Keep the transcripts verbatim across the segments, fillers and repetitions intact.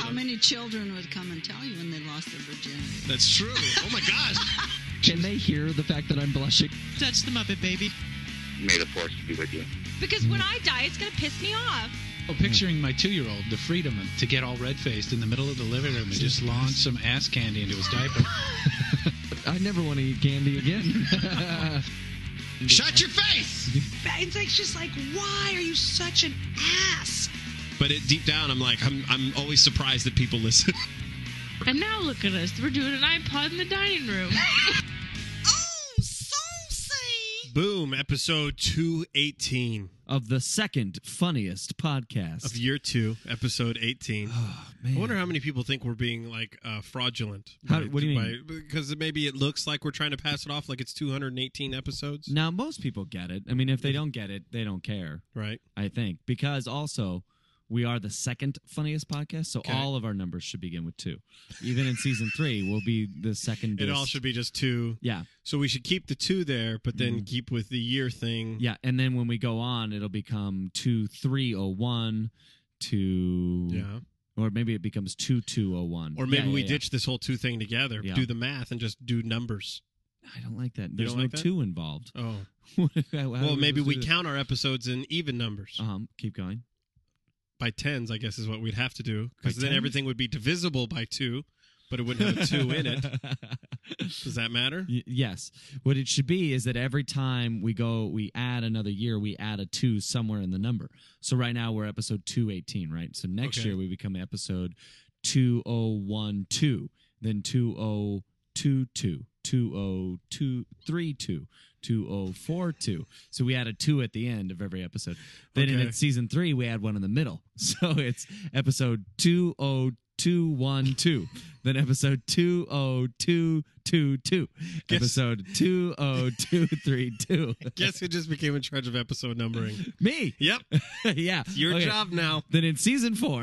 How many children would come and tell you when they lost their virginity? That's true. Oh, my gosh. Can they hear the fact that I'm blushing? Touch the Muppet Baby. May the force be with you. Because when I die, it's going to piss me off. Oh, picturing my two-year-old, the freedom to get all red-faced in the middle of the living room and just launch some ass candy into his diaper. I never want to eat candy again. Shut your face! It's like, just like, why are you such an ass? But it, deep down, I'm like, I'm, I'm always surprised that people listen. And now look at us. We're doing an iPod in the dining room. Oh, saucy! Boom, episode two eighteen. Of the second funniest podcast. Of year two, episode eighteen. Oh, man. I wonder how many people think we're being, like, uh, fraudulent. How, by, what do you by, mean? Because maybe it looks like we're trying to pass it off like it's two hundred eighteen episodes. Now, most people get it. I mean, if they don't get it, they don't care. Right. I think. Because also, we are the second funniest podcast, so Okay. all of our numbers should begin with two. Even in season three, we'll be the second. It all should be just two. Yeah. So we should keep the two there, but then Mhm. keep with the year thing. Yeah, and then when we go on, it'll become two three oh one, two... Yeah. Or maybe it becomes two two oh one. Or maybe Yeah, yeah, we yeah. ditch this whole two thing together, Yeah. do the math, and just do numbers. I don't like that. There's don't no like that? two involved. Oh. How- how Well, are maybe supposed we to do count our episodes in even numbers. this? Um, keep going. By tens, I guess, is what we'd have to do. Because By then tens? everything would be divisible by two, but it wouldn't have a two in it. Does that matter? Y- yes. What it should be is that every time we go, we add another year, we add a two somewhere in the number. So right now we're episode two eighteen, right? So next Okay. year we become episode two oh one two, then two oh two two, two oh two three two, two oh four two. So we add a two at the end of every episode. Then in Okay. its season three, we add one in the middle. So it's episode two oh two one two, then episode two oh two two two, Guess- episode two oh two three two. Guess who just became in charge of episode numbering? Me. Yep. Yeah. Your Okay. job now. Then in season four,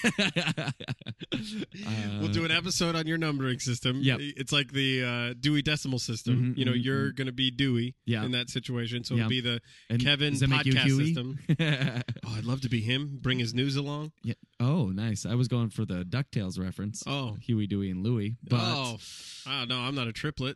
We'll do an episode on your numbering system. Uh, Yep. It's like the uh, Dewey Decimal System. Mhm, you know, mhm, you're going to be Dewey Yeah. in that situation. So Yeah. it'll be the And Kevin does that make you podcast Huey? system. Oh, I'd love to be him. Bring his news along. Yeah. Oh, nice. I was going for the DuckTales reference. Oh. Huey, Dewey, and Louie. But Oh, I don't know. I'm not a triplet.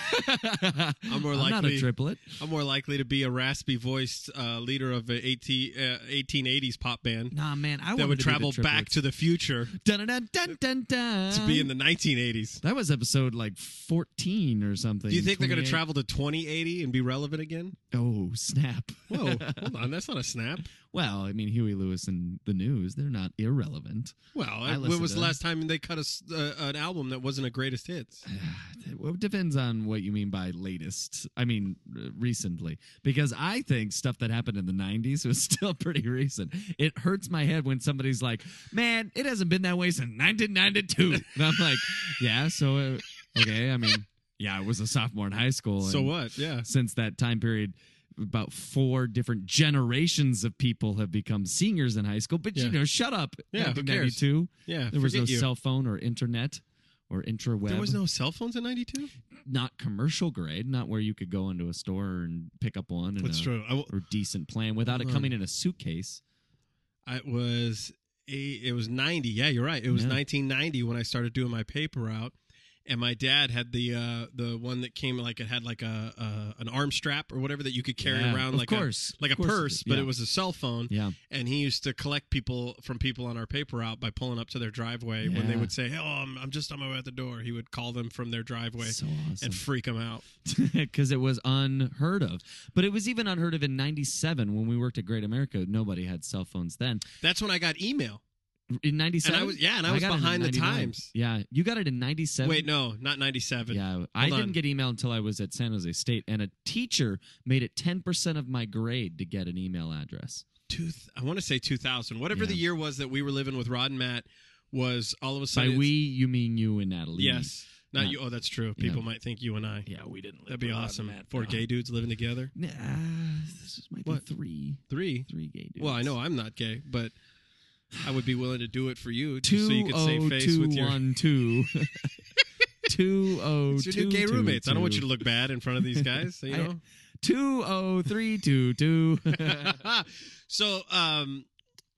I'm more not a likely- triplet. I'm more likely to be a raspy-voiced uh, leader of an eighteen, uh, eighteen eighties pop band Nah, man. I that wanted would to be the travel back triplets. to the future Dun, dun, dun, dun, dun. to be in the nineteen eighties. That was episode like fourteen or something. Do you think they're going to twenty-eight. travel to twenty eighty and be relevant again? Oh, snap. Whoa, hold on. That's not a snap. Well, I mean, Huey Lewis and the news, they're not irrelevant. Well, I when listen was to the them. last time they cut a s uh, an album that wasn't a greatest hits? Well, it depends on what you mean by latest. I mean, uh, recently. Because I think stuff that happened in the nineties was still pretty recent. It hurts my head when somebody's like, man, it hasn't been that way since nineteen ninety-two. And I'm like, yeah, so, uh, okay, I mean, yeah, I was a sophomore in high school. So and what? Yeah. Since that time period, about four different generations of people have become seniors in high school. But, Yeah. you know, shut up. Yeah, who nineteen cares? ninety-two. Yeah. There was no forget you. cell phone or internet or intraweb. There was no cell phones in ninety-two? Not commercial grade, not where you could go into a store and pick up one and That's a, true. I, w- or decent plan without it Uh-huh. coming in a suitcase. I was a, it was ninety. Yeah, you're right. It was Yeah. nineteen ninety when I started doing my paper route. And my dad had the uh, the one that came like it had like a, a an arm strap or whatever that you could carry Yeah, around of like course, a like of a course it purse, did, but yeah. it was a cell phone. Yeah. And he used to collect people from people on our paper route by pulling up to their driveway when they Yeah. would say, "Oh, I'm, I'm just on my way out the door." He would call them from their driveway So awesome. and freak them out. Because it was unheard of. But it was even unheard of in ninety-seven when we worked at Great America. Nobody had cell phones then. That's when I got email. In ninety-seven? And I was- yeah, and I was got it in behind the ninety-nine. times. Yeah. You got it in ninety-seven? Wait, no, not ninety-seven. Yeah. I Hold didn't on. get email until I was at San Jose State, and a teacher made it ten percent of my grade to get an email address. Two, I want to say two thousand. Whatever Yeah. the year was that we were living with Rod and Matt was all of a By sudden. we, you mean you and Natalie. Yes. Not Not- you. Oh, that's true. Yeah. People might think you and I. Yeah, we didn't live That'd be with Rod awesome. and Matt, Four no. gay dudes living together. Nah, this is- might What? be three. Three. Three gay dudes. Well, I know I'm not gay, but I would be willing to do it for you, just Two so you could save oh face two with your, one two. Two oh it's your two new gay two roommates. I don't want you two. to look bad in front of these guys. You I- know. Two oh three two two. So, um,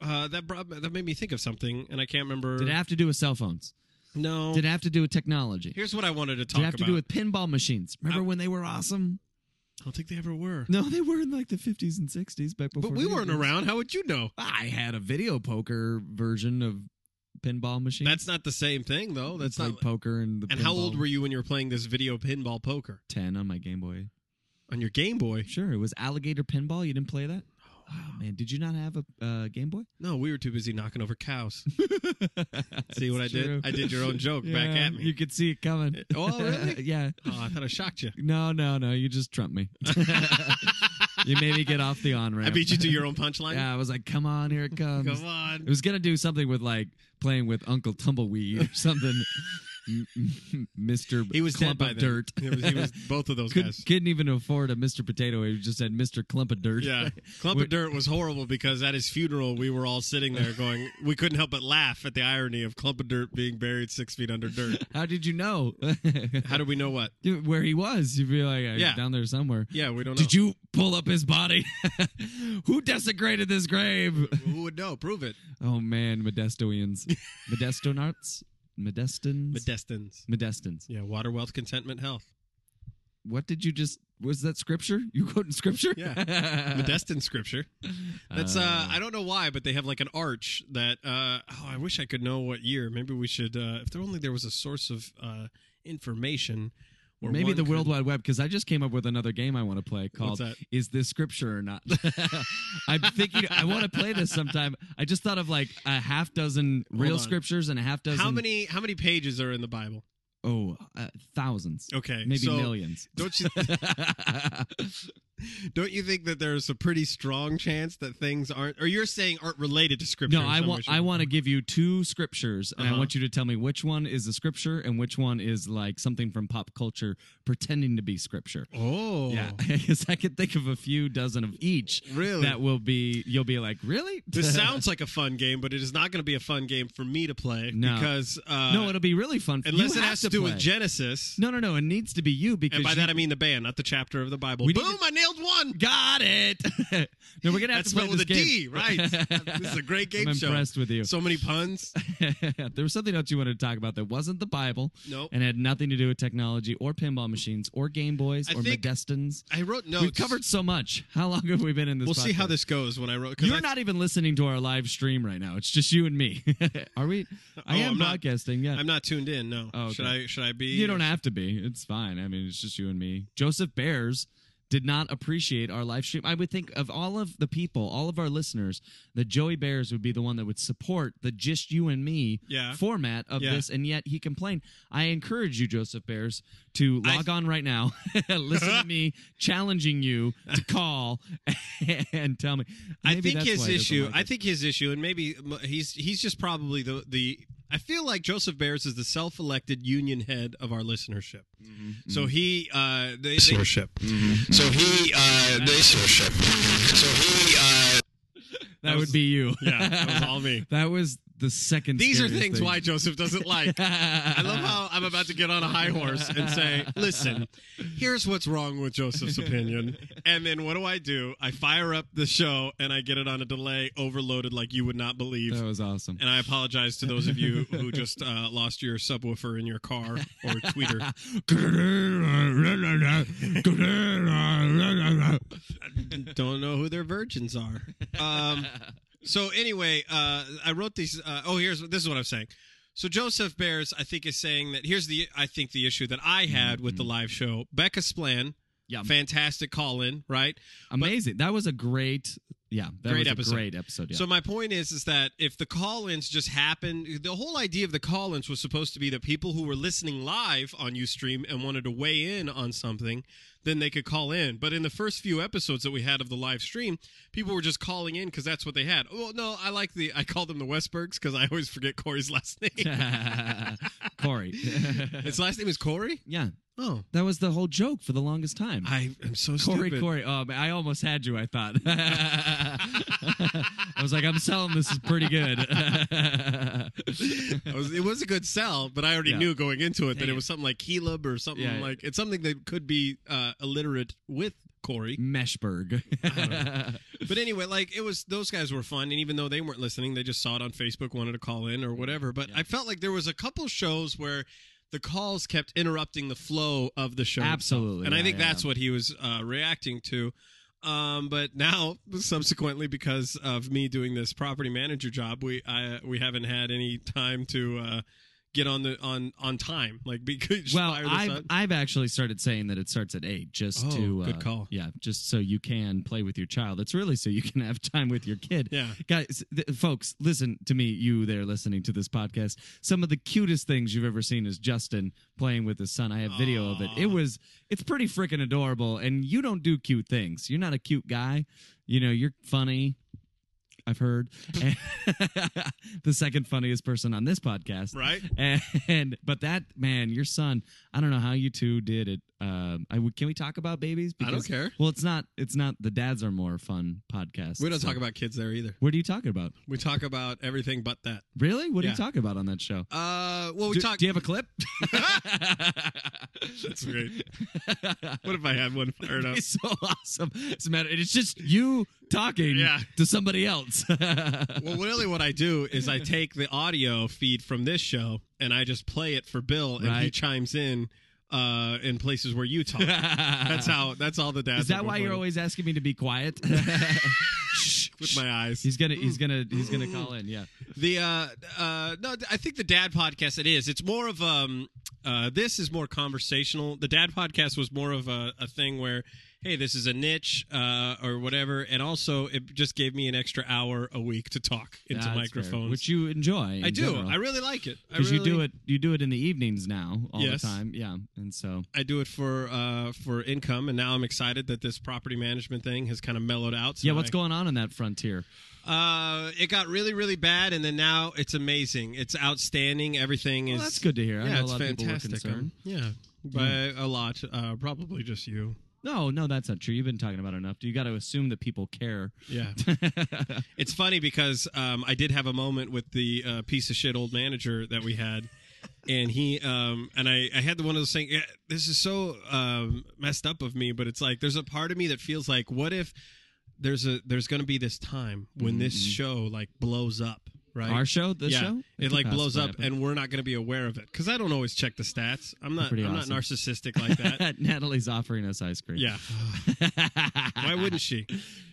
Uh, that brought, that made me think of something, and I can't remember. Did it have to do with cell phones? No. Did it have to do with technology? Here's what I wanted to talk Did it have about. to do with pinball machines? Remember I- when they were awesome? I don't think they ever were. No, they were in like the fifties and sixties back before. But we video weren't games. around. How would you know? I had a video poker version of pinball machines. That's not the same thing, though. That's I not. played poker and the And pinball. how old were you when you were playing this video pinball poker ten on my Game Boy. on your Game Boy? Sure, it was alligator pinball. You didn't play that? Oh man, did you not have a uh, Game Boy? No, we were too busy knocking over cows. See what I True. did? I did your own joke back Yeah, at me. You could see it coming. Oh, really? Yeah. Oh, I thought I shocked you. No, no, no. You just trumped me. You made me get off the on ramp. I beat you to your own punchline. Yeah, I was like, come on, here it comes. Come on. It was gonna do something with like playing with Uncle Tumbleweed or something. M- m- Mister He was Clump dead by of then. Dirt. He was, he was both of those Could, guys. couldn't even afford a Mister Potato. He just said Mister Clump of Dirt. Yeah, Clump Wh- of Dirt was horrible because at his funeral we were all sitting there going, we couldn't help but laugh at the irony of Clump of Dirt being buried six feet under dirt. How did you know? How do we know what? Dude, where he was? You'd be like, uh, Yeah. down there somewhere. Yeah, we don't know. Did you pull up his body? Who desecrated this grave? Who would know? Prove it. Oh man, Modestoians, Modestonarts, Modestins, Modestins. Modestins. Yeah, water, wealth, contentment, health. What did you just? Was that scripture? You quoting scripture? Yeah, Modestin scripture. That's uh, I don't know why, but they have like an arch that. Uh, oh, I wish I could know what year. Maybe we should. Uh, if there only there was a source of uh, information. Where Maybe one the could- World Wide Web, because I just came up with another game I want to play called What's that? "Is This Scripture or Not?" I'm thinking I want to play this sometime. I just thought of like a half dozen Hold real on. scriptures and a half dozen. How many? How many pages are in the Bible? Oh, uh, thousands. Okay, Maybe so millions. Don't you? Don't you think that there's a pretty strong chance that things aren't, or you're saying aren't related to scripture? No, in I some way, want shape, I or want to form? give you two scriptures, and I Uh-huh. want you to tell me which one is a scripture and which one is like something from pop culture pretending to be scripture. Oh, Yeah, because I could think of a few dozen of each. Really? That will be. You'll be like, really? This sounds like a fun game, but it is not going to be a fun game for me to play No. because uh, no, it'll be really fun. unless You it have has to, do play. with Genesis. No, no, no. It needs to be you because And by you- that I mean the band, not the chapter of the Bible. We need Boom! I nailed one. got it. No, we're gonna have That's to play spelled with a this D, game. right? This is a great game I'm show. impressed with you. So many puns. There was something else you wanted to talk about that wasn't the Bible. Nope. And had nothing to do with technology or pinball machines or Game Boys I or think- Modestins. I wrote notes. We've covered so much. How long have we been in this? We'll see how podcast? this goes when I wrote. 'cause You're I, not even listening to our live stream right now. It's just you and me. Are we? I Oh, am I'm not- broadcasting. Yeah. I'm not tuned in. No. Oh, okay. Should I? Should I be? You don't have to be. It's fine. I mean, it's just you and me. Joseph Bears did not appreciate our live stream. I would think of all of the people, all of our listeners, that Joey Bears would be the one that would support the just you and me Yeah. format of Yeah. this, and yet he complained. I encourage you, Joseph Bears, to log on right now, listen to me challenging you to call and tell me. I Maybe think that's his why he doesn't issue. like I it. think his issue, and maybe m- he's he's just probably the the. I feel like Joseph Bears is the self-elected union head of our listenership. Mm-hmm. So he, uh, they, they, Listenership. So he, uh, listenership. So he, uh, that, that would was- be you. yeah, that was all me. That was the second. These are scariest things thing. why Joseph doesn't like. I love how I'm about to get on a high horse and say, listen, here's what's wrong with Joseph's opinion. And then what do I do? I fire up the show and I get it on a delay overloaded like you would not believe. That was awesome. And I apologize to those of you who just uh, lost your subwoofer in your car or tweeter. Don't know who their virgins are. Um, so anyway, uh, I wrote these. Uh, oh, here's this is what I'm saying. So Joseph Bears, I think, is saying that here's the I think the issue that I had with the live show. Becca Splan, Yeah, fantastic call in, right? amazing. That was a great, yeah, that Great was a episode. great episode. Yeah. So my point is, is that if the call-ins just happened, the whole idea of the call-ins was supposed to be that people who were listening live on Ustream and wanted to weigh in on something, then they could call in. But in the first few episodes that we had of the live stream, people were just calling in because that's what they had. Oh no, I like the I call them the Westbergs because I always forget Corey's last name. Corey. His last name is Corey. Yeah, Oh, that was the whole joke for the longest time. I am so Corey, stupid. Corey. Oh, man, I almost had you. I thought. I was like, I'm selling this is pretty good. I was, it was a good sell, but I already Yeah. knew going into it that Dang it it. was something like Helib or something Yeah. like it's something that could be uh, illiterate with Corey. Meshberg. But anyway, like, it was, those guys were fun, and even though they weren't listening, they just saw it on Facebook, wanted to call in or whatever. But Yeah. I felt like there was a couple shows where the calls kept interrupting the flow of the show itself. Absolutely, And I yeah, think yeah. that's what he was uh, reacting to. Um, but now, subsequently, because of me doing this property manager job, we I, we haven't had any time to uh, get on the on on time. Like, because Well, fire this I've up. I've actually started saying that it starts at eight, just Oh, to good uh, call. Yeah, just so you can play with your child. It's really so you can have time with your kid. Yeah. Guys, th- folks, listen to me. You there listening to this podcast. Some of the cutest things you've ever seen is Justin playing with his son. I have video of it. It was it's pretty freaking adorable. And you don't do cute things. You're not a cute guy. You know, you're funny. I've heard. And the second funniest person on this podcast. Right. And, and but that man, your son, I don't know how you two did it. Um, I would. Can we talk about babies? I don't care. Well, it's not. It's not. The dads are more fun podcast. We don't so- talk about kids there either. What are you talking about? We talk about everything but that. Really? What are Yeah. you talking about on that show? Uh, well, we do, talk. do you have a clip? That's great. What if I had one fired up? It's so awesome. It's a matter. It's just you talking Yeah. to somebody else. Well, really, what I do is I take the audio feed from this show and I just play it for Bill, and he Right. chimes in uh, in places where you talk. That's how. That's all the dads. Is that are why you're recording. always asking me to be quiet? Shh, with my eyes? He's gonna. He's gonna. He's gonna call in. Yeah. The uh, uh, no, I think the dad podcast. It is. It's more of um. Uh, this is more conversational. The dad podcast was more of a, a thing where, hey, this is a niche uh, or whatever, and also it just gave me an extra hour a week to talk into That's microphones, fair, which you enjoy. I do. I really like it I Because really, you do it. You do it in the evenings now, all Yes. the time. Yeah, and so I do it for uh, for income, and now I'm excited that this property management thing has kind of mellowed out. So yeah. What's I- going on in that frontier? Uh, it got really, really bad, and then now it's amazing. It's outstanding. Everything is. Well, that's good to hear. I Yeah, know a it's lot of people were fantastic. concerned. Um, yeah, by a lot. Uh, probably just you. No, no, that's not true. You've been talking about it enough. You got to assume that people care. Yeah. It's funny because um, I did have a moment with the uh, piece of shit old manager that we had, and he um, and I, I had the one of those saying, yeah, "This is so um, messed up of me," but it's like there's a part of me that feels like, what if there's a there's going to be this time when this show like blows up, right? Our show, this yeah, show, it could like blows possibly up, happen. and we're not going to be aware of it because I don't always check the stats. I'm not. Pretty I'm awesome. not narcissistic like that. Natalie's offering us ice cream. Yeah. Why wouldn't she?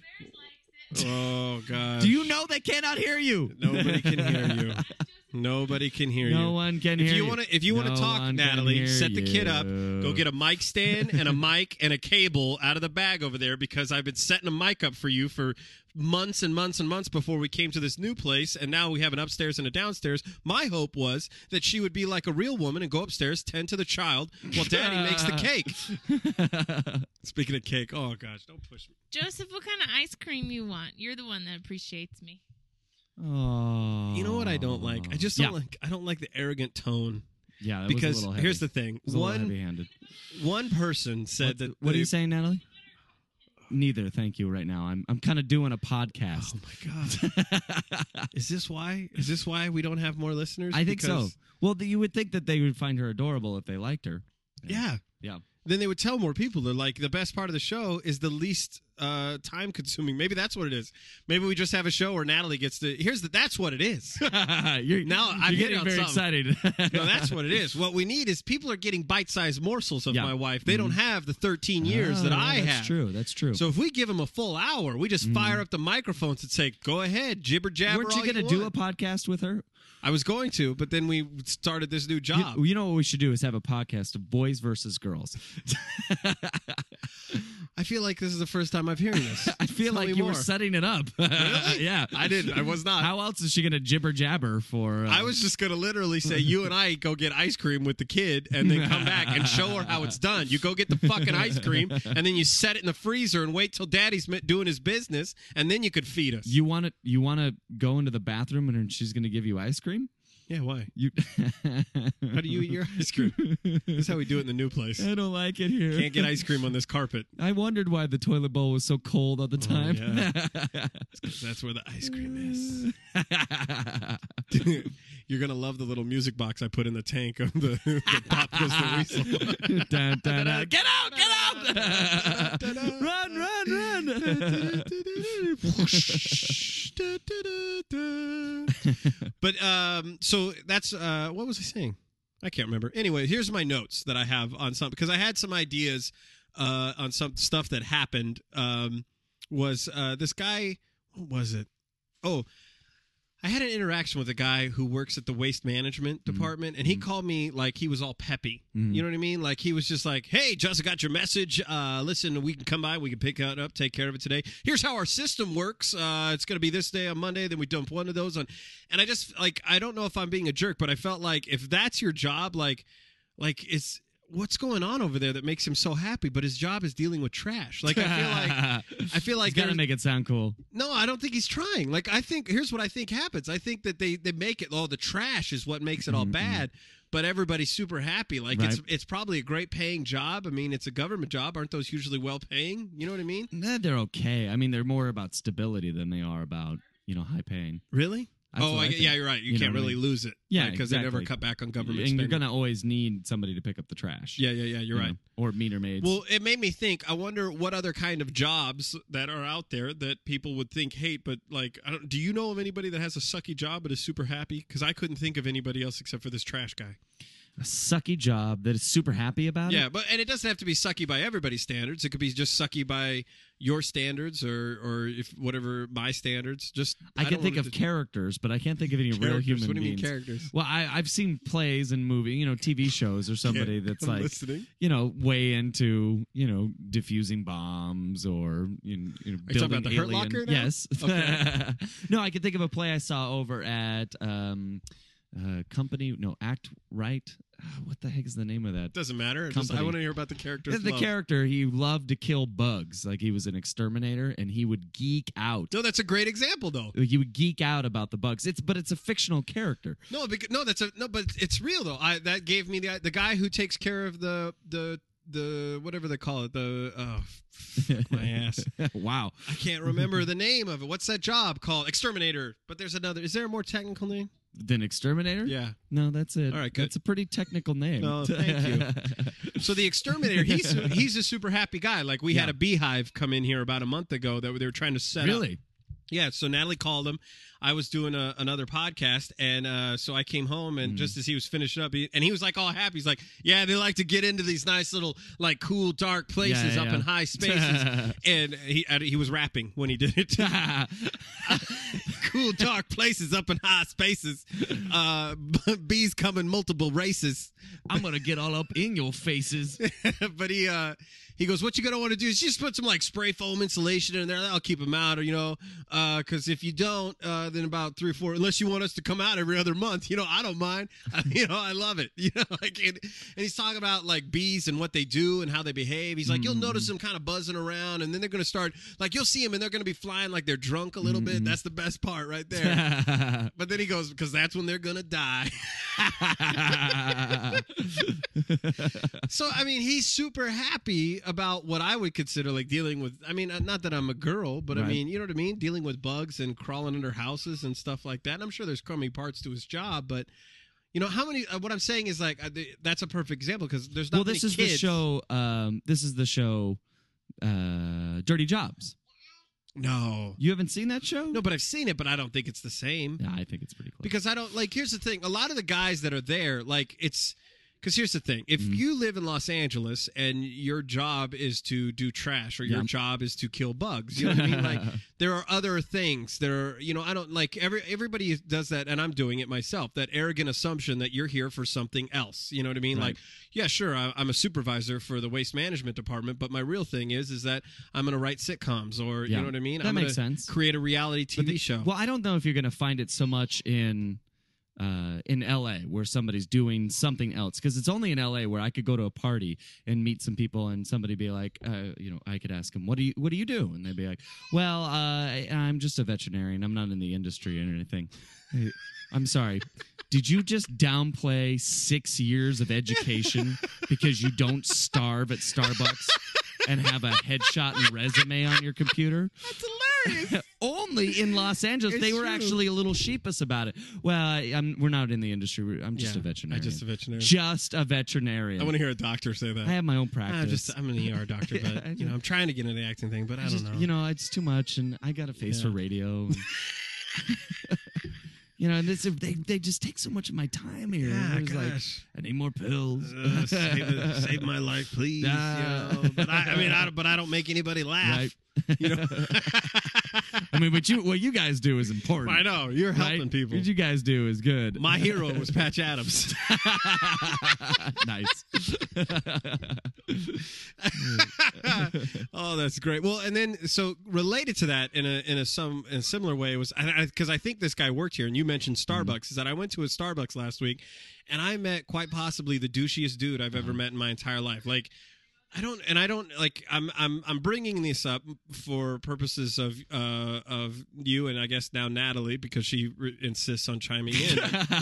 Oh God. Do you know they cannot hear you? Nobody can hear you. Nobody can hear you. No one can if hear you you. want to, if you want No to talk, one can Natalie, hear set the kid up. you. Go get a mic stand and a mic and a cable out of the bag over there because I've been setting a mic up for you for months and months and months before we came to this new place, and now we have an upstairs and a downstairs. My hope was that she would be like a real woman and go upstairs, tend to the child while Daddy makes the cake. Speaking of cake, oh gosh, don't push me. Joseph, what kind of ice cream you want? You're the one that appreciates me. Oh. You know what I don't like? I just don't Yeah. like. I don't like the arrogant tone. Yeah, that Because was a little heavy. here's the thing: It was a little one heavy-handed. one person said What, that. what are they- you saying, Natalie? Neither, thank you. Right now, I'm I'm kind of doing a podcast. Oh my god! Is this why? Is this why we don't have more listeners? I think so. Because- Well, th- you would think that they would find her adorable if they liked her. Yeah. Yeah. Then they would tell more people. They're like, the best part of the show is the least uh, time consuming. Maybe that's what it is. Maybe we just have a show where Natalie gets to. Here's the. That's what it is. you're, Now, you're I'm hitting getting on very something. excited. No, that's what it is. What we need is people are getting bite-sized morsels of Yeah. my wife. They don't have the thirteen years Oh, that yeah, I that's have. true. That's true. So if we give them a full hour, we just fire up the microphones and say, "Go ahead, jibber jabber." Weren't you all going to do a want." podcast with her? I was going to, but then we started this new job. You, you know what we should do is have a podcast of boys versus girls. I feel like this is the first time I'm hearing this. I feel Tell like me you more. were setting it up. Really? Yeah. I didn't. I was not. How else is she going to jibber jabber for? Uh, I was just going to literally say, you and I go get ice cream with the kid and then come back and show her how it's done. You go get the fucking ice cream and then you set it in the freezer and wait till Daddy's mi- doing his business and then you could feed us. You want to? You want to go into the bathroom and she's going to give you ice cream? Yeah, why? You. How do you eat your ice cream? This is how we do it in the new place. I don't like it here. Can't get ice cream on this carpet. I wondered why the toilet bowl was so cold all the time. yeah. That's where the ice cream is. You're going to love the little music box I put in the tank of the, the Pop Goes the Weasel. Dun, dun, dun. Get out! Get out! out! Run, run, run! But um, so that's uh, what was I saying? I can't remember. Anyway, here's my notes that I have on some because I had some ideas uh, on some stuff that happened. Um, was uh, this guy? What was it? Oh, I had an interaction with a guy who works at the waste management department, and he mm-hmm. called me like he was all peppy. Mm-hmm. You know what I mean? Like he was just like, "Hey, Justin, got your message. Uh, listen, we can come by. We can pick it up, take care of it today. Here's how our system works. Uh, it's going to be this day on Monday. Then we dump one of those on." And I just like I don't know if I'm being a jerk, but I felt like if that's your job, like, like it's. What's going on over there that makes him so happy? But his job is dealing with trash. Like I feel like I feel like he's gotta make it sound cool. No, I don't think he's trying. Like I think here's what I think happens. I think that they they make it. Oh, the trash is what makes it all mm-hmm. bad. But everybody's super happy. Like right. it's it's probably a great paying job. I mean, it's a government job. Aren't those usually well paying? You know what I mean? Nah, they're okay. I mean, they're more about stability than they are about you know high paying. Really? That's oh, I, yeah, you're right. You, you can't really I mean? lose it. Yeah, because exactly. they never cut back on government and spending. You're going to always need somebody to pick up the trash. Yeah, yeah, yeah, you're you right. Know, or meter maids. Well, it made me think, I wonder what other kind of jobs that are out there that people would think hate, but like, I don't, do you know of anybody that has a sucky job but is super happy? Because I couldn't think of anybody else except for this trash guy. A sucky job that is super happy about yeah, it? Yeah, but and it doesn't have to be sucky by everybody's standards. It could be just sucky by your standards or or if whatever my standards. Just I, I can think of just... characters, but I can't think of any characters. real human What do you beings. mean characters? Well, I, I've seen plays and movie, you know, T V shows or somebody yeah, that's I'm like, listening. you know, way into, you know, diffusing bombs or you know, you know Are you talking about the alien. Hurt Locker now? Yes. Okay. No, I can think of a play I saw over at um, uh, Company. No, Act Right. What the heck is the name of that? Doesn't matter. Just, I want to hear about the characters. The love. character, he loved to kill bugs. Like he was an exterminator, and he would geek out. No, that's a great example, though. He would geek out about the bugs. It's but it's a fictional character. No, because, no, that's a no, but it's real though. I that gave me the the guy who takes care of the the the whatever they call it. The oh, fuck my ass. Wow, I can't remember the name of it. What's that job called? Exterminator. But there's another. Is there a more technical name? Than exterminator? Yeah. No, that's it. All right, good. That's a pretty technical name. Oh, thank you. So the exterminator, he's he's a super happy guy. Like we yeah. had a beehive come in here about a month ago that they were trying to set really? up. Really? Yeah, so Natalie called him. I was doing a, another podcast, and uh, so I came home, and mm. just as he was finishing up, he, and he was like all happy. He's like, yeah, they like to get into these nice little, like, cool, dark places yeah, up yeah. in high spaces. And he he was rapping when he did it. Cool, dark places up in high spaces. Uh, bees come in multiple races. I'm going to get all up in your faces. But he... Uh, He goes, what you gonna want to do is just put some like spray foam insulation in there. That'll keep them out, or you know, because uh, if you don't, uh, then about three or four. Unless you want us to come out every other month, you know, I don't mind. I, you know, I love it. You know, like, and, and he's talking about like bees and what they do and how they behave. He's like, mm. you'll notice them kind of buzzing around, and then they're gonna start like you'll see them, and they're gonna be flying like they're drunk a little mm. bit. That's the best part right there. But then he goes, because that's when they're gonna die. So I mean, he's super happy about what I would consider like dealing with. I mean, not that I'm a girl, but right. I mean, you know what I mean? Dealing with bugs and crawling under houses and stuff like that. And I'm sure there's crummy parts to his job, but you know, how many, uh, what I'm saying is like, uh, that's a perfect example because there's not well, many this is kids. the show, um, this is the show, uh, Dirty Jobs. No. You haven't seen that show? No, but I've seen it, but I don't think it's the same. Yeah, I think it's pretty close. Because I don't, like, here's the thing. A lot of the guys that are there, like, it's, because here's the thing. If mm. you live in Los Angeles and your job is to do trash or your yeah. job is to kill bugs, you know what I mean? Like, there are other things. There are, you know, I don't, like, every everybody does that, and I'm doing it myself, that arrogant assumption that you're here for something else. You know what I mean? Right. Like, yeah, sure, I, I'm a supervisor for the waste management department, but my real thing is is that I'm going to write sitcoms or, yeah. you know what I mean? That I'm makes gonna sense. create a reality T V the, show. Well, I don't know if you're going to find it so much in... Uh, in L A where somebody's doing something else, because it's only in L A where I could go to a party and meet some people and somebody be like, uh, you know, I could ask them, what do you what do you do? And they'd be like, well, uh, I, I'm just a veterinarian. I'm not in the industry or anything. Hey, I'm sorry. Did you just downplay six years of education because you don't starve at Starbucks and have a headshot and resume on your computer? That's hilarious. only in Los Angeles. It's they were true. actually a little sheepish about it. Well, I, I'm, we're not in the industry. We're- I'm just Yeah, a veterinarian. I'm just a veterinarian. Just a veterinarian. I want to hear a doctor say that. I have my own practice. I'm just I'm an E R doctor, Yeah, but I you know know. I'm trying to get into the acting thing, but I, I don't just, know. You know, it's too much, and I got a face Yeah. for radio. and- You know, and this, they they just take so much of my time here. Yeah, It was like, gosh. I need more pills. Uh, save, it- save my life, please. Ah. You know? But I, I mean, I, don't- but I don't make anybody laugh. Right. You know, I mean, what you what you guys do is important. I know you're helping right? people. What you guys do is good. My hero was Patch Adams. Nice. Oh, that's great. Well, and then so related to that in a in a some in a similar way was because I, I think this guy worked here, and you mentioned Starbucks. Mm-hmm. Is that I went to a Starbucks last week, and I met quite possibly the douchiest dude I've Uh-huh. ever met in my entire life. Like. I don't, and I don't like. I'm, I'm, I'm bringing this up for purposes of, uh, of you, and I guess now Natalie, because she re- insists on chiming in.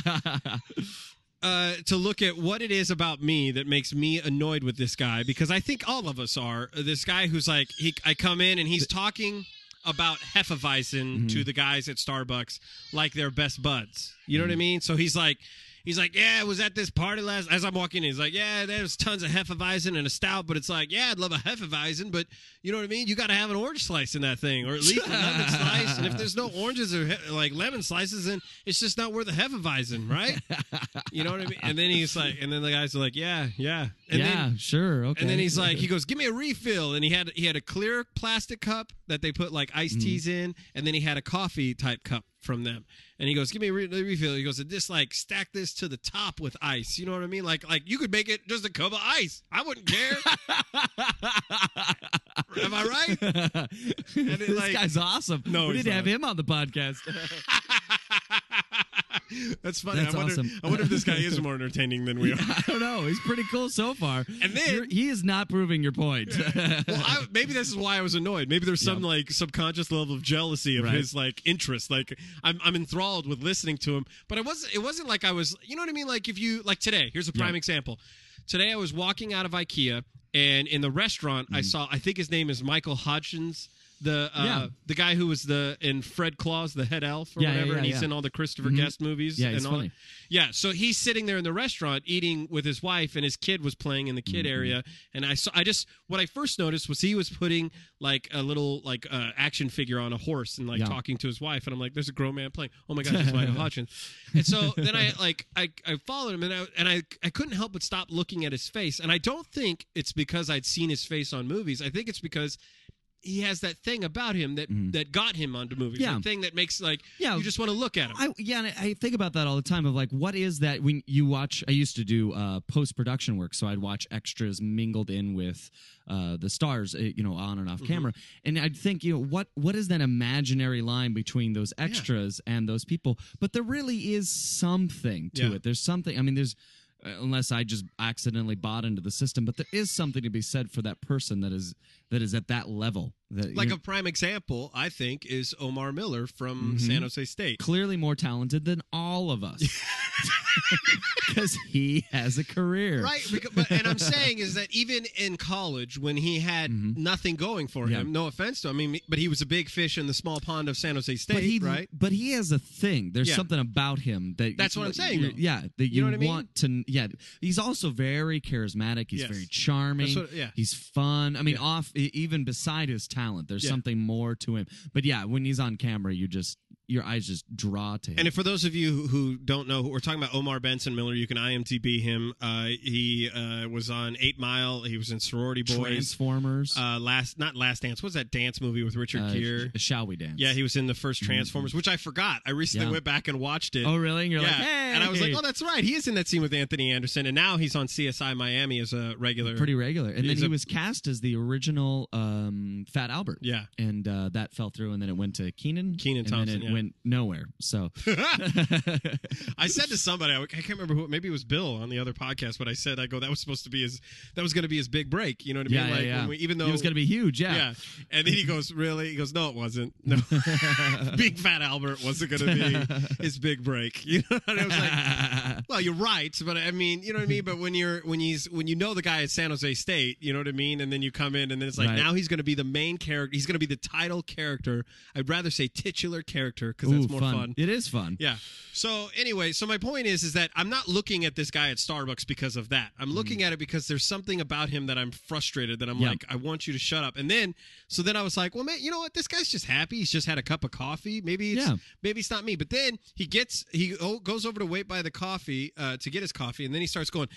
Uh, to look at what it is about me that makes me annoyed with this guy, because I think all of us are. This guy who's like, he, I come in and he's talking about Hefeweizen Mm-hmm. to the guys at Starbucks like they're best buds. You know Mm-hmm. what I mean? So he's like, he's like, yeah, I was at this party last. As I'm walking in, he's like, yeah, there's tons of Hefeweizen and a stout, but it's like, yeah, I'd love a Hefeweizen, but you know what I mean? You got to have an orange slice in that thing, or at least a lemon slice. And if there's no oranges or he- like lemon slices, then it's just not worth a Hefeweizen, right? You know what I mean? And then he's like, and then the guys are like, yeah, yeah, and yeah, then. sure, okay. And then he's like, he goes, "Give me a refill." And he had he had a clear plastic cup that they put like iced teas in, and then he had a coffee type cup from them. And he goes, "Give me a re- refill." He goes, "Just like stack this to the top with ice." You know what I mean? Like like you could make it just a cup of ice. I wouldn't care. Am I right? And it, this like- guy's awesome. No, we he's need to have not. him on the podcast. That's funny. That's I wonder, awesome. I wonder if this guy is more entertaining than we are. I don't know. He's pretty cool so far. And then- You're- he is not proving your point. Well, I, maybe this is why I was annoyed. Maybe there's some Yeah. like subconscious level of jealousy of Right. his like interest. Like I'm, I'm enthralled with listening to him. But it wasn't. It wasn't like I was. You know what I mean? Like if you like today. Here's a prime Yeah. example. Today I was walking out of IKEA, and in the restaurant I saw. I think his name is Michael Hodgins. The uh, Yeah. the guy who was the in Fred Claus, the head elf or Yeah, yeah, whatever, and yeah, he's yeah. in all the Christopher Mhm. Guest movies. Yeah, he's and all funny. Yeah, so he's sitting there in the restaurant eating with his wife, and his kid was playing in the kid Mm-hmm. area. And I saw, I just what I first noticed was he was putting like a little like uh, action figure on a horse and like Yeah. talking to his wife. And I'm like, "There's a grown man playing. Oh my gosh, it's Michael Hutchins." And so then I like I, I followed him, and I and I I couldn't help but stop looking at his face. And I don't think it's because I'd seen his face on movies. I think it's because he has that thing about him that that got him onto movies. Yeah. That thing that makes like Yeah. you just want to look at him. I, yeah, and I think about that all the time of like, what is that when you watch? I used to do uh, post production work, so I'd watch extras mingled in with uh, the stars, uh, you know, on and off camera, and I'd think, you know, what what is that imaginary line between those extras and those people? But there really is something to Yeah. it. There's something. I mean, there's. uh, Unless I just accidentally bought into the system, but there is something to be said for that person that is that is at that level. That Like you're a prime example, I think, is Omar Miller from Mhm. San Jose State. clearly more talented than all of us because he has a career. Right, because, but, and I'm saying is that even in college, when he had nothing going for Mm-hmm. Yeah. him, no offense to him, I mean, but he was a big fish in the small pond of San Jose State, But he, right? but he has a thing. There's Yeah. something about him that That's what I'm saying, you- though. Yeah, that you, You know what I mean? want to. Yeah, he's also very charismatic. He's Yes. very charming. That's what- yeah. He's fun. I mean, Yeah. off e- even beside his talent, there's Yeah. something more to him. But yeah, when he's on camera, you just your eyes just draw to him. And if, for those of you who- who don't know, we're talking about Omar Benson Miller. You can I M D B him. Uh, he uh, was on Eight Mile. He was in Sorority Boys. Transformers, Uh, last not Last Dance. What's that dance movie with Richard uh, Gere? Sh- Shall We Dance? Yeah, he was in the first Transformers, which I forgot. I recently Yeah. went back and watched it. Oh, really? And you're yeah. like, hey, And I was like, oh, that's right. He is in that scene with Anthony Anderson, and now he's on C S I Miami as a regular. pretty regular. And then He's he a- was cast as the original um, Fat Albert. Yeah. And uh, that fell through, and then it went to Keenan. Kenan and Thompson, then it yeah. went nowhere. So I said to somebody, I can't remember who, maybe it was Bill on the other podcast, but I said, I go, that was supposed to be his, that was going to be his big break. You know what I mean? yeah, yeah, like, yeah. When we, even though it was going to be huge. Yeah. yeah. And then he goes, really? He goes, no, it wasn't. No, Big Fat Albert wasn't going to be his big break. You know? And I was like, Well, you're right, but I mean, you know what I mean. But when you're when he's when you know the guy at San Jose State, you know what I mean, and then you come in, and then it's like Right. now he's going to be the main character. He's going to be the title character. I'd rather say titular character because that's Ooh, more fun. fun. It is fun. Yeah. So anyway, so my point is, is that I'm not looking at this guy at Starbucks because of that. I'm looking at it because there's something about him that I'm frustrated. That I'm Yeah. like, I want you to shut up. And then, so then I was like, well, man, you know what? This guy's just happy. He's just had a cup of coffee. Maybe it's Yeah. maybe it's not me. But then he gets he oh, goes over to wait by the coffee uh, to get his coffee, and then he starts going,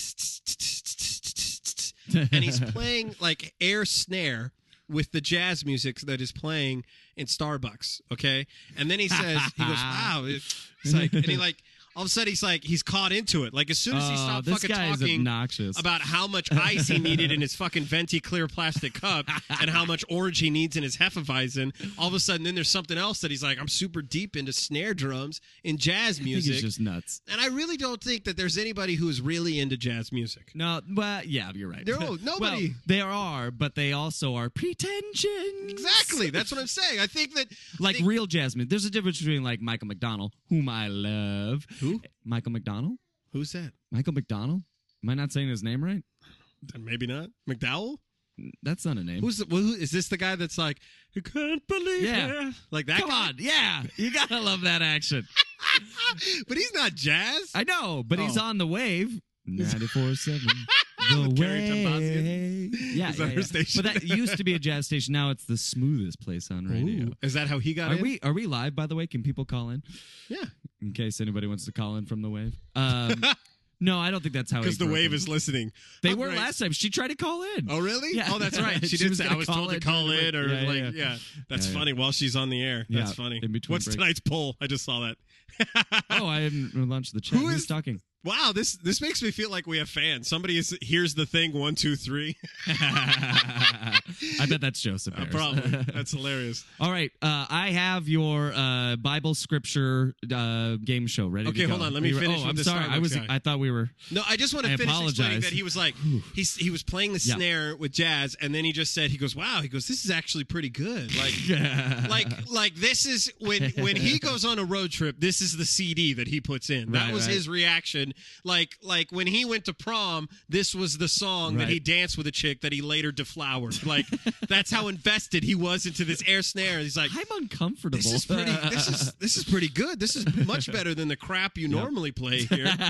and he's playing like air snare with the jazz music that is playing in Starbucks, okay? And then he says, he goes, wow. It's like, and he like, all of a sudden he's like, he's caught into it. Like as soon as he Oh, stopped this fucking guy is talking obnoxious. about how much ice he needed in his fucking venti clear plastic cup and how much orange he needs in his Hefeweizen, all of a sudden then there's something else that he's like, I'm super deep into snare drums in jazz I think music. he's just nuts. And I really don't think that there's anybody who is really into jazz music. No, well, yeah, you're right. There- oh, nobody- Well, there are, but they also are pretentious. Exactly. That's what I'm saying. I think that Like think- real jazz music. There's a difference between like Michael McDonald, whom I love. Who? Michael McDonald? Who's that? Michael McDonald? Am I not saying his name right? Maybe not. McDowell? That's not a name. Who's the, who, is this the guy that's like, you can't believe Yeah. it? Like that Come guy? on, yeah. You gotta love that action. But he's not jazz. I know, but he's Oh. on the wave. ninety-four seven The With Gary Wave. Tembazian? Yeah, Is yeah, that her yeah. station? But that used to be a jazz station. Now it's the smoothest place on radio. Ooh. Is that how he got Are in? we are we live, by the way? Can people call in? Yeah. In case anybody wants to call in from the wave. Um, no, I don't think that's how he Because the broke wave in. is listening. They Oh, were great. last time. She tried to call in. Oh, really? Yeah. Oh, that's right. She, She did was say, gonna I was call told to in call during the in, or break. Yeah, like, yeah, yeah. yeah. That's Yeah, yeah. funny while she's on the air. Yeah, That's funny. in between What's breaks. tonight's poll? I just saw that. Oh, I haven't launched the chat. Who Who's is- talking? Wow, this this makes me feel like we have fans. Somebody is here's the thing one two three. I bet that's Joseph. Uh, Harris. probably that's hilarious. All right, uh, I have your uh, Bible scripture uh, game show ready. Okay, to go. hold on, let me Are you- finish Oh, with I'm the sorry. I Starbucks was. guy. I thought we were. No, I just want to I finish explaining apologize. that he was like he's he was playing the Yeah. snare with jazz, and then he just said he goes, "Wow," he goes, "This is actually pretty good." Like. like like this is when when he goes on a road trip, this is the C D that he puts in. That Right, was right. his reaction. Like like when he went to prom, this was the song that Right. he danced with a chick that he later deflowered. Like that's how invested he was into this air snare. He's like, I'm uncomfortable. this is pretty this is this is pretty good. This is much better than the crap you normally play here. And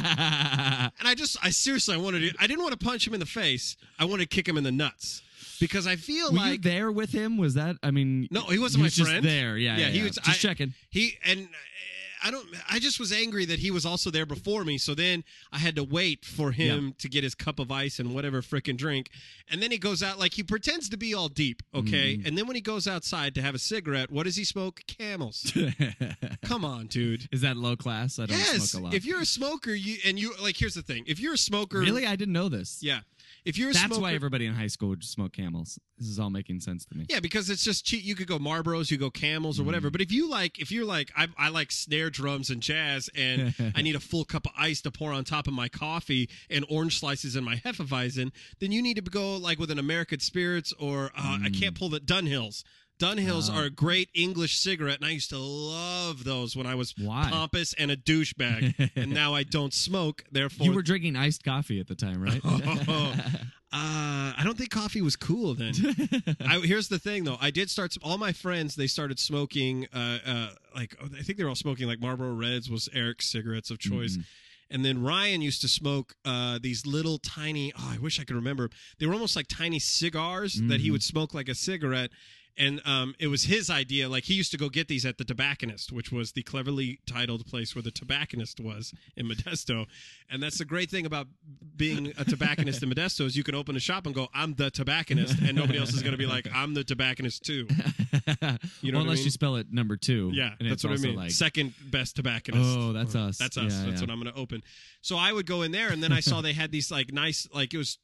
I just I seriously I wanted to I didn't want to punch him in the face. I wanted to kick him in the nuts. Because I feel Were like you there with him? Was that? I mean, no, he wasn't he my was just friend. there. Yeah, yeah. he yeah. was just I- checking. He and I don't. I just was angry that he was also there before me. So then I had to wait for him to get his cup of ice and whatever frickin' drink. And then he goes out like he pretends to be all deep, okay. Mm. And then when he goes outside to have a cigarette, what does he smoke? Camels. Come on, dude. Is that low class? I don't Yes. smoke a lot. If you're a smoker, you and you like. Here's the thing. If you're a smoker, really, I didn't know this. yeah. If you're a That's smoker, why everybody in high school would just smoke Camels. This is all making sense to me. yeah, because it's just cheap. You could go Marlboros, you go Camels or whatever. But if you like, if you're like, I, I like snare drums and jazz, and I need a full cup of ice to pour on top of my coffee and orange slices in my Hefeweizen, then you need to go like with an American Spirits or uh, I can't pull the Dunhills. Dunhills Oh. are a great English cigarette, and I used to love those when I was Why? pompous and a douchebag. And now I don't smoke, therefore. You were drinking iced coffee at the time, right? Oh, uh, I don't think coffee was cool then. I, here's the thing, though. I did start. All my friends they started smoking. Uh, uh, like I think they were all smoking like Marlboro Reds was Eric's cigarettes of choice. Mhm. And then Ryan used to smoke uh, these little tiny. Oh, I wish I could remember. They were almost like tiny cigars that he Mhm. would smoke like a cigarette. And um, it was his idea. Like he used to go get these at the Tobacconist, which was the cleverly titled place where the Tobacconist was in Modesto. And that's the great thing about being a tobacconist in Modesto is you can open a shop and go, "I'm the tobacconist," and nobody else is going to be like, "I'm the tobacconist too." You know well, what I unless mean? you spell it number two. Yeah, and that's it's what I also mean. Like, Second best tobacconist. Oh, that's us. That's us. Yeah, that's yeah. what I'm going to open. So I would go in there, and then I saw they had these like nice, like it was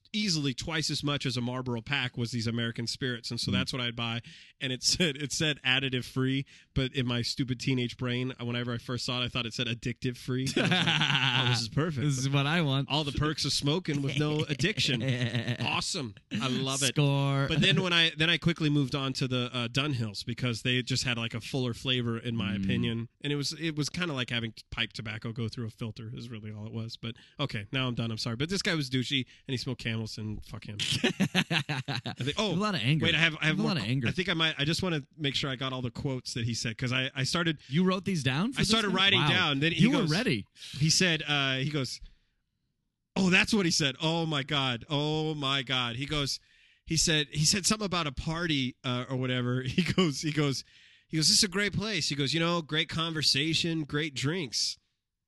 easily twice as much as a Marlboro pack was these American spirits, and so that's what I'd buy. And it said it said additive free, but in my stupid teenage brain, whenever I first saw it, I thought it said addictive free. I was like, oh, this is perfect. This is what I want. All the perks of smoking with no addiction. Awesome. I love it. Score. But then when I then I quickly moved on to the uh, Dunhills because they just had like a fuller flavor in my Mm. opinion, and it was it was kind of like having pipe tobacco go through a filter is really all it was. But okay, now I'm done. I'm sorry, but this guy was douchey and he smoked Camels and fuck him. I think, oh, a lot of anger. Wait, I have I have a more, lot of anger. I think I might. I just want to make sure I got all the quotes that he said because I I started. You wrote these down? For I this started thing? writing Wow. down. Then he you goes, were ready. He said, uh, he goes, oh, that's what he said. Oh my God. Oh my God. He goes, he said, he said something about a party uh, or whatever. He goes, he goes, he goes, this is a great place. He goes, you know, great conversation, great drinks.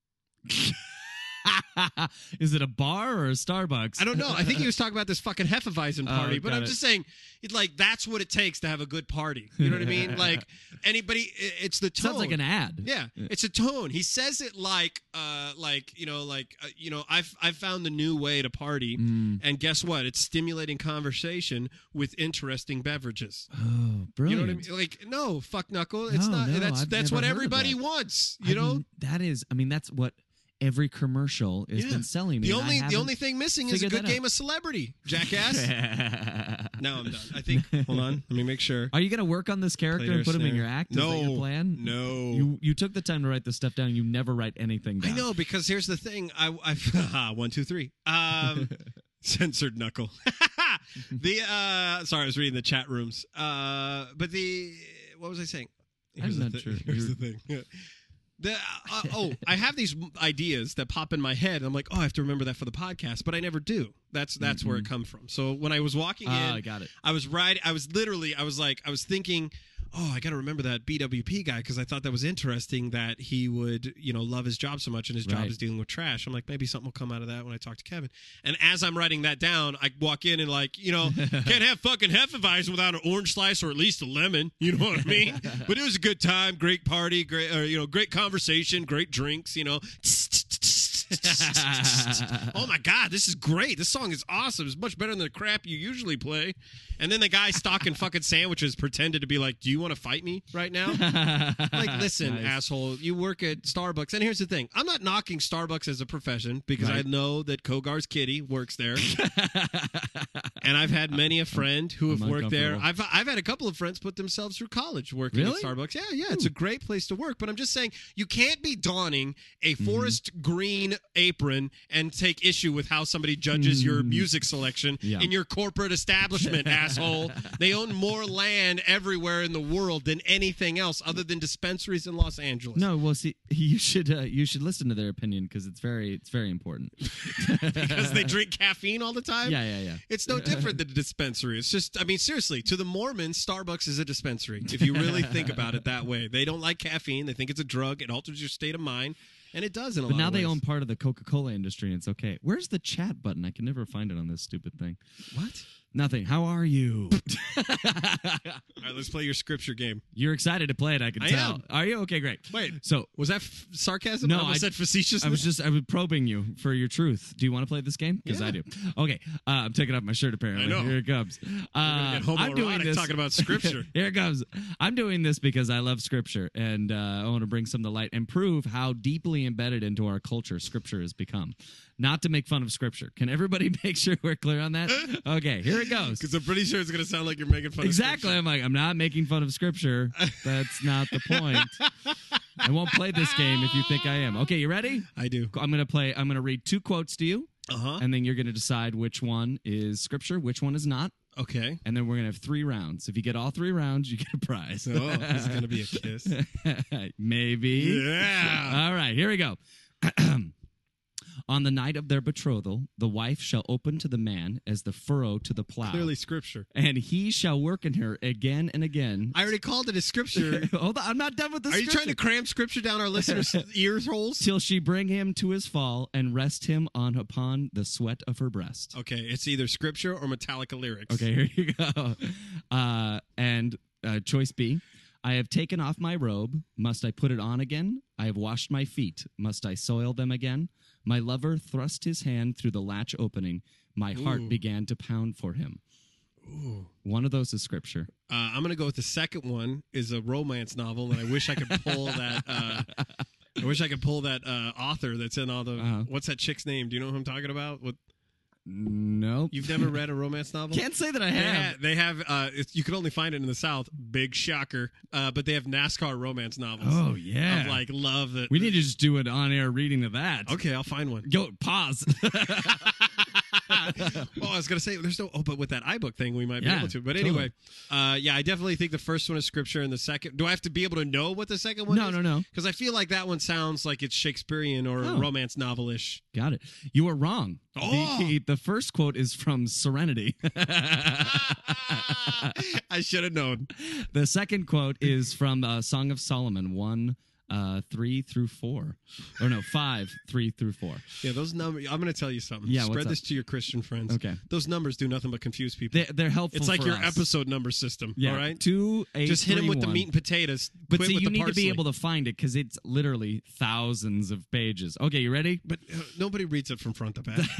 Is it a bar or a Starbucks? I don't know. I think he was talking about this fucking Hefeweizen party, Oh, but got I'm it. just saying, it, like, that's what it takes to have a good party. You know what I mean? Like, anybody, it- it's the tone. Sounds like an ad. Yeah, it's a tone. He says it like, uh, like you know, like uh, you know, I've I've found the new way to party, Mm. and guess what? It's stimulating conversation with interesting beverages. Oh, You brilliant. know what I mean? Like, no, fuck knuckle. It's No, not. no, that's I've that's never what heard of everybody that. wants. You I know. mean, that is, I mean, that's what every commercial has Yeah. been selling me. The and I only the haven't only thing missing is a figured good that game out. of Celebrity, jackass. Now I'm done. I think. Hold on. Let me make sure. Are you going to work on this character Play and put him in snare. your act? Is No. that your plan? No. You you took the time to write this stuff down. You never write anything down. I know because here's the thing. I I one two three. Um, censored knuckle. the uh, sorry, I was reading the chat rooms. Uh, but the what was I saying? Here's I'm the not thi- sure. Here's You're- the thing. Yeah. The, uh, oh, I have these ideas that pop in my head. And I'm like, oh, I have to remember that for the podcast, but I never do. That's that's where it comes from. So when I was walking Ah, in, I got it. I was riding. I was literally. I was like. I was thinking. Oh, I got to remember that B W P guy because I thought that was interesting that he would, you know, love his job so much and his job Right. is dealing with trash. I'm like, maybe something will come out of that when I talk to Kevin. And as I'm writing that down, I walk in and like, you know, can't have fucking Hefeweizen without an orange slice or at least a lemon. You know what I mean? But it was a good time, great party, great, or, you know, great conversation, great drinks. You know. Oh my God, this is great. This song is awesome. It's much better than the crap you usually play. And then the guy stocking fucking sandwiches pretended to be like, do you want to fight me right now? Like, listen, Nice. asshole, you work at Starbucks. And here's the thing. I'm not knocking Starbucks as a profession because Right. I know that Kogar's kitty works there. And I've had many a friend who have I'm worked there. uncomfortable. I've I've had a couple of friends put themselves through college working Really? at Starbucks. Yeah, yeah, it's a great place to work. But I'm just saying, you can't be donning a Mm-hmm. forest green apron and take issue with how somebody judges your music selection Mm. Yeah. in your corporate establishment, asshole. They own more land everywhere in the world than anything else other than dispensaries in Los Angeles. No, well, see, you should uh, you should listen to their opinion because it's very it's very important. Because they drink caffeine all the time? Yeah, yeah, yeah. It's no different than a dispensary. It's just, I mean, seriously, to the Mormons, Starbucks is a dispensary. If you really think about it that way, they don't like caffeine. They think it's a drug. It alters your state of mind, and it does in a But lot now of they ways. own part of the Coca-Cola industry, and it's okay. Where's the chat button? I can never find it on this stupid thing. What? Nothing. How are you? All right, let's play your scripture game. You're excited to play it. I can I tell. am. Are you okay? Great. Wait, So was that f- sarcasm? No, I almost I- said facetiousness. I was just I was probing you for your truth. Do you want to play this game? Because Yeah. I do. Okay. Uh, I'm taking off my shirt. Apparently, I know. Here it comes. Uh, get homoerotic I'm doing this talking about scripture. Here it comes. I'm doing this because I love scripture, and uh, I want to bring some to light and prove how deeply embedded into our culture scripture has become. Not to make fun of scripture. Can everybody make sure we're clear on that? Okay. Here it goes. Because I'm pretty sure it's going to sound like you're making fun Exactly. of I'm like, I'm not making fun of scripture. That's not the point. I won't play this game if you think I am. Okay, you ready? I do. I'm gonna play. I'm gonna read two quotes to you, Uh-huh. and then you're gonna decide which one is scripture, which one is not, Okay. and then we're gonna have three rounds. If you get all three rounds, you get a prize. Oh, this is going to be a kiss. Maybe. Yeah. All right. Here we go. On the night of their betrothal, the wife shall open to the man as the furrow to the plow. Clearly scripture. And he shall work in her again and again. I already called it a scripture. Hold on, I'm not done with the Are you scripture. trying to cram scripture down our listeners' ear holes? Till she bring him to his fall and rest him on upon the sweat of her breast. Okay, it's either scripture or Metallica lyrics. Okay, here you go. Uh, and uh, choice B. I have taken off my robe. Must I put it on again? I have washed my feet. Must I soil them again? My lover thrust his hand through the latch opening. My heart Ooh. began to pound for him. Ooh. One of those is scripture. Uh, I'm going to go with the second one is a romance novel, and I wish I could pull that. Uh, I wish I could pull that uh, author that's in all the. Uh-huh. What's that chick's name? Do you know who I'm talking about? What? Nope. You've never read a romance novel? Can't say that I They have. ha- They have. Uh, it's, you can only find it in the South. Big shocker. Uh, but they have NASCAR romance novels. Oh, yeah. Of like love that. We need to just do an on-air reading of that. Okay, I'll find one. Go, pause. Oh, I was gonna say there's no. Oh, but with that iBook thing, we might be Yeah, able to. But totally. anyway, uh, yeah, I definitely think the first one is scripture, and the second. Do I have to be able to know what the second one No, is? no, no. Because I feel like that one sounds like it's Shakespearean or Oh. romance novel-ish. Got it. You were wrong. Oh. The, the first quote is from Serenity. I should have known. The second quote is from uh, Song of Solomon one, uh, three through four, or no, five, three through four. Yeah, those numbers. I'm going to tell you something. Yeah, what's Spread up? this to your Christian friends. Okay. Those numbers do nothing but confuse people. They, they're helpful. It's like for your us. episode number system. Yeah, All right. two, eight, Just hit them three, with the one. meat and potatoes. But Quit see, with you the need to parsley. be able to find it because it's literally thousands of pages. Okay, you ready? But uh, nobody reads it from front to back.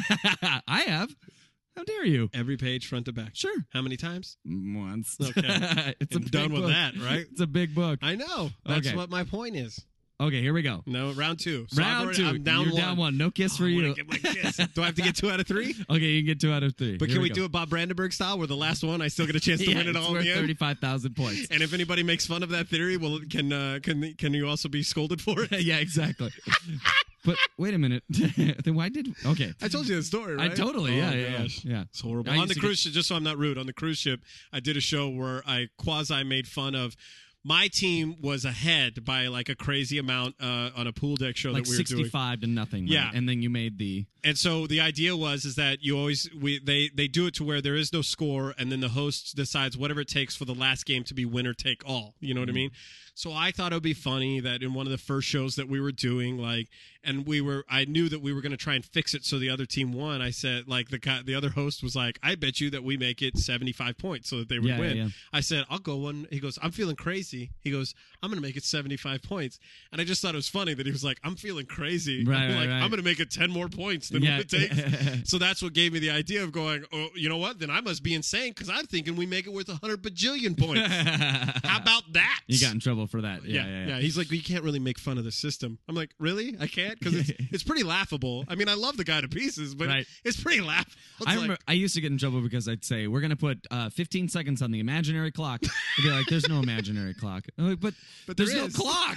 I have. How dare you? Every page, front to back. Sure. How many times? Once. Okay. It's a I'm big done with book. that, right? It's a big book. I know. That's Okay. what my point is. Okay, here we go. No, round two. So I've Round already- two. I'm down You're one. down one. No kiss Oh, for I wanna you. get my kiss. Do I have to get two out of three? Okay, you can get two out of three. But Here can we, go. do it Bob Brandenburg style, where the last one I still get a chance to Yeah, win it it's all in worth the end? thirty-five thousand points. And if anybody makes fun of that theory, well, can uh, can can you also be scolded for it? Yeah, exactly. But wait a minute. Then why did? Okay, I told you the story, right? I totally. Yeah, Oh, yeah, gosh. yeah, yeah. It's horrible. I On used the to cruise ship, just so I'm not rude, on the cruise ship, I did a show where I quasi made fun of. My team was ahead by like a crazy amount uh, on a pool deck show Like that we were doing. sixty-five to nothing. Right? Yeah. and then you made the. And so the idea was is that you always we they they do it to where there is no score, and then the host decides whatever it takes for the last game to be winner take all. You know what I mean? So I thought it would be funny that in one of the first shows that we were doing, like, and we were, I knew that we were going to try and fix it so the other team won. I said, like, the guy, the other host was like, I bet you that we make it seventy-five points so that they would Yeah, win. yeah, yeah. I said, I'll go one. He goes, I'm feeling crazy. He goes, I'm going to make it seventy-five points. And I just thought it was funny that he was like, I'm feeling crazy. Right, I'm right, like, right. I'm going to make it ten more points than Yeah. what it takes. So that's what gave me the idea of going, oh, you know what? Then I must be insane because I'm thinking we make it worth one hundred bajillion points. How about that? You got in trouble for that. Yeah, Yeah, yeah, yeah, yeah. He's like, you can't really make fun of the system. I'm like, really? I can't because it's it's pretty laughable. I mean, I love the guy to pieces, but Right. it's pretty laughable. It's I like- remember I used to get in trouble because I'd say we're gonna put uh, fifteen seconds on the imaginary clock. They'd be like, "There's no imaginary clock." I'm like, but But there's there no is. clock.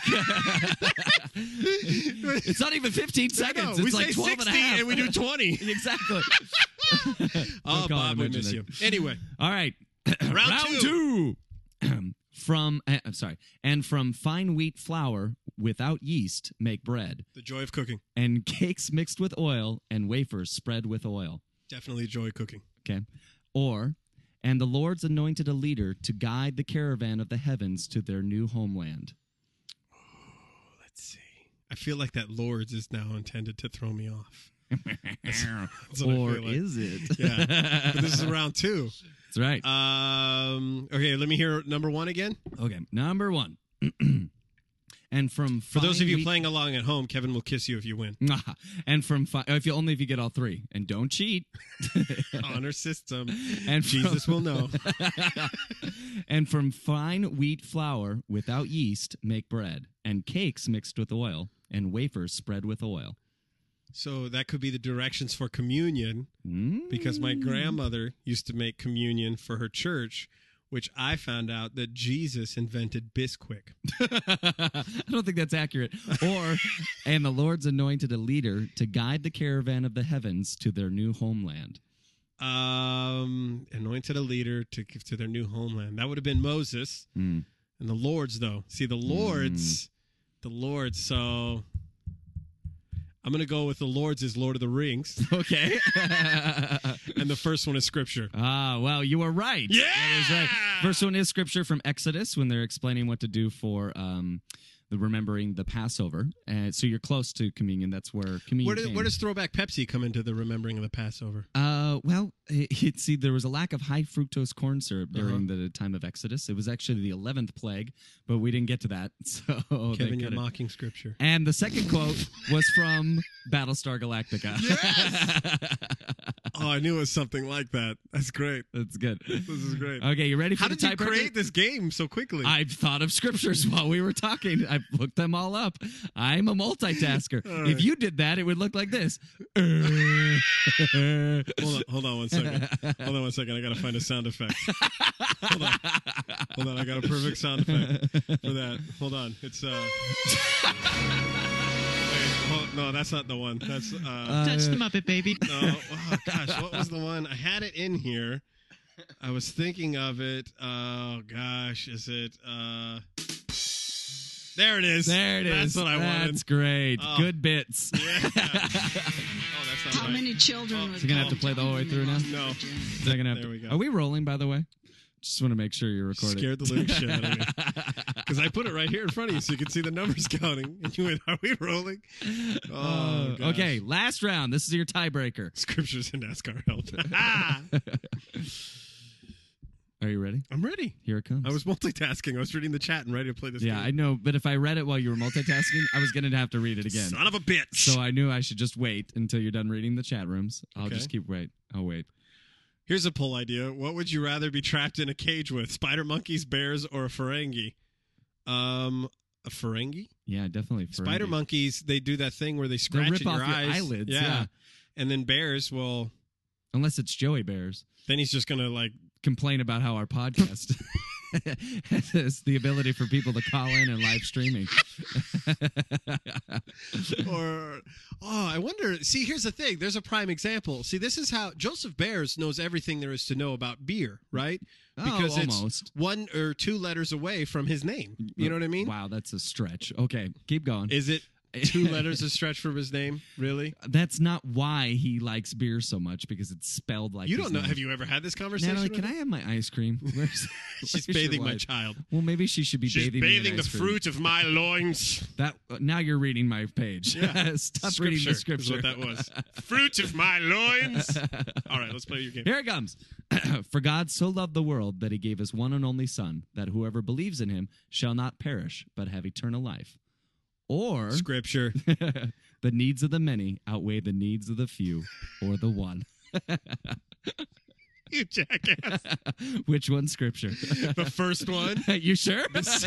It's not even fifteen I seconds. know. It's we like say twelve sixty and a half. and we do twenty. Exactly. Oh, Don't call Bob, it we miss you. imaginary. Anyway, All right. Round two. From uh, I'm sorry, and from fine wheat flour without yeast make bread, the joy of cooking. and cakes mixed with oil, and wafers spread with oil. Definitely joy of cooking. Okay. Or, and the Lord's anointed a leader to guide the caravan of the heavens to their new homeland. Let's see. I feel like that Lord's is now intended to throw me off. That's what I Or feel like. is it? Yeah. But this is round two. That's right. Um. Okay, let me hear number one again. Okay. Number one. And from For those of you wheat- playing along at home, Kevin will kiss you if you win. and from fi- if you only if you get all three, and don't cheat. Honor system. And Jesus from- will know. And from fine wheat flour without yeast make bread, and cakes mixed with oil, and wafers spread with oil. So that could be the directions for communion, Mm. because my grandmother used to make communion for her church, which I found out that Jesus invented Bisquick. I don't think that's accurate. Or, and the Lord's anointed a leader to guide the caravan of the heavens to their new homeland. Um, anointed a leader to give to their new homeland. That would have been Moses. Mm. And the Lord's, though. See, the Lord's, the Lord's, so I'm going to go with the Lord's is Lord of the Rings. Okay. And the first one is Scripture. Ah, well, you were right. Yeah! That is right. First one is scripture from Exodus when they're explaining what to do for um, the remembering the Passover. And so you're close to communion. That's where communion Where, do, came. where does Throwback Pepsi come into the remembering of the Passover? Uh, well, it, it- see, there was a lack of high fructose corn syrup during Uh-huh. the time of Exodus. It was actually the eleventh plague, but we didn't get to that. So they Kevin, you're couldn't. mocking scripture. And the second quote was from Battlestar Galactica. Oh, I knew it was something like that. That's great. That's good. This is great. Okay, you ready for How the did you tiebreaker? create this game so quickly? I've thought of scriptures while we were talking. I've looked them all up. I'm a multitasker. All right. If you did that, it would look like this. Hold on, hold on one second. Hold on one second. I gotta find a sound effect. Hold on, hold on. I got a perfect sound effect for that. Hold on. It's uh. Wait, hold, no, that's not the one. That's uh. Touch the Muppet Baby. No. Oh gosh, what was the one? I had it in here. I was thinking of it. Oh gosh, is it uh? There it is. There it is. That's what I wanted. That's great. Oh. Good bits. Yeah. Oh, that's not How right. many children Oh, was you're gonna have to God play the whole way telling through they now? lost their No. virginity? They're gonna have There to- we go. Are we rolling, by the way? Just want to make sure you're recording. Scared the living shit out of me. Because I put it right here in front of you so you can see the numbers counting. And you went, are we rolling? Oh, Uh, gosh. okay, last round. This is your tiebreaker. Scriptures in NASCAR help. Ah! Are you ready? I'm ready. Here it comes. I was multitasking. I was reading the chat and ready to play this yeah, game. I know, but if I read it while you were multitasking, I was going to have to read it again. Son of a bitch. So I knew I should just wait until you're done reading the chat rooms. I'll Okay. just keep wait. I'll wait. Here's a poll idea. What would you rather be trapped in a cage with? Spider monkeys, bears, or a Ferengi? Um, a Ferengi? Yeah, definitely. Spider Ferengi. monkeys, they do that thing where they scratch rip at your off your eyes. eyelids, yeah. And then bears, well, Unless it's Joey Bears. then he's just going to like Complain about how our podcast has the ability for people to call in and live streaming. or oh, I wonder. See, here's the thing. There's a prime example. See, this is how Joseph Bears knows everything there is to know about beer, right? Because oh, it's almost. one or two letters away from his name. You know what I mean? Wow, that's a stretch. Okay, keep going. Is it two letters a stretch from his name? Really? That's not why he likes beer so much, because it's spelled like You his don't know. name. Have you ever had this conversation? Natalie, with can I him? have my ice cream? Where's, She's where's your bathing my wife? child. Well, maybe she should be She's bathing, me in bathing the ice cream. fruit of my loins. That uh, now you're reading my page. Yeah. Stop reading the Is scripture. what that was. Fruit of my loins. All right, let's play your game. Here it comes. For God so loved the world that he gave his one and only Son, that whoever believes in him shall not perish, but have eternal life. Or Scripture. the needs of the many outweigh the needs of the few, or the one. You jackass. Which one's scripture? The first one. You sure?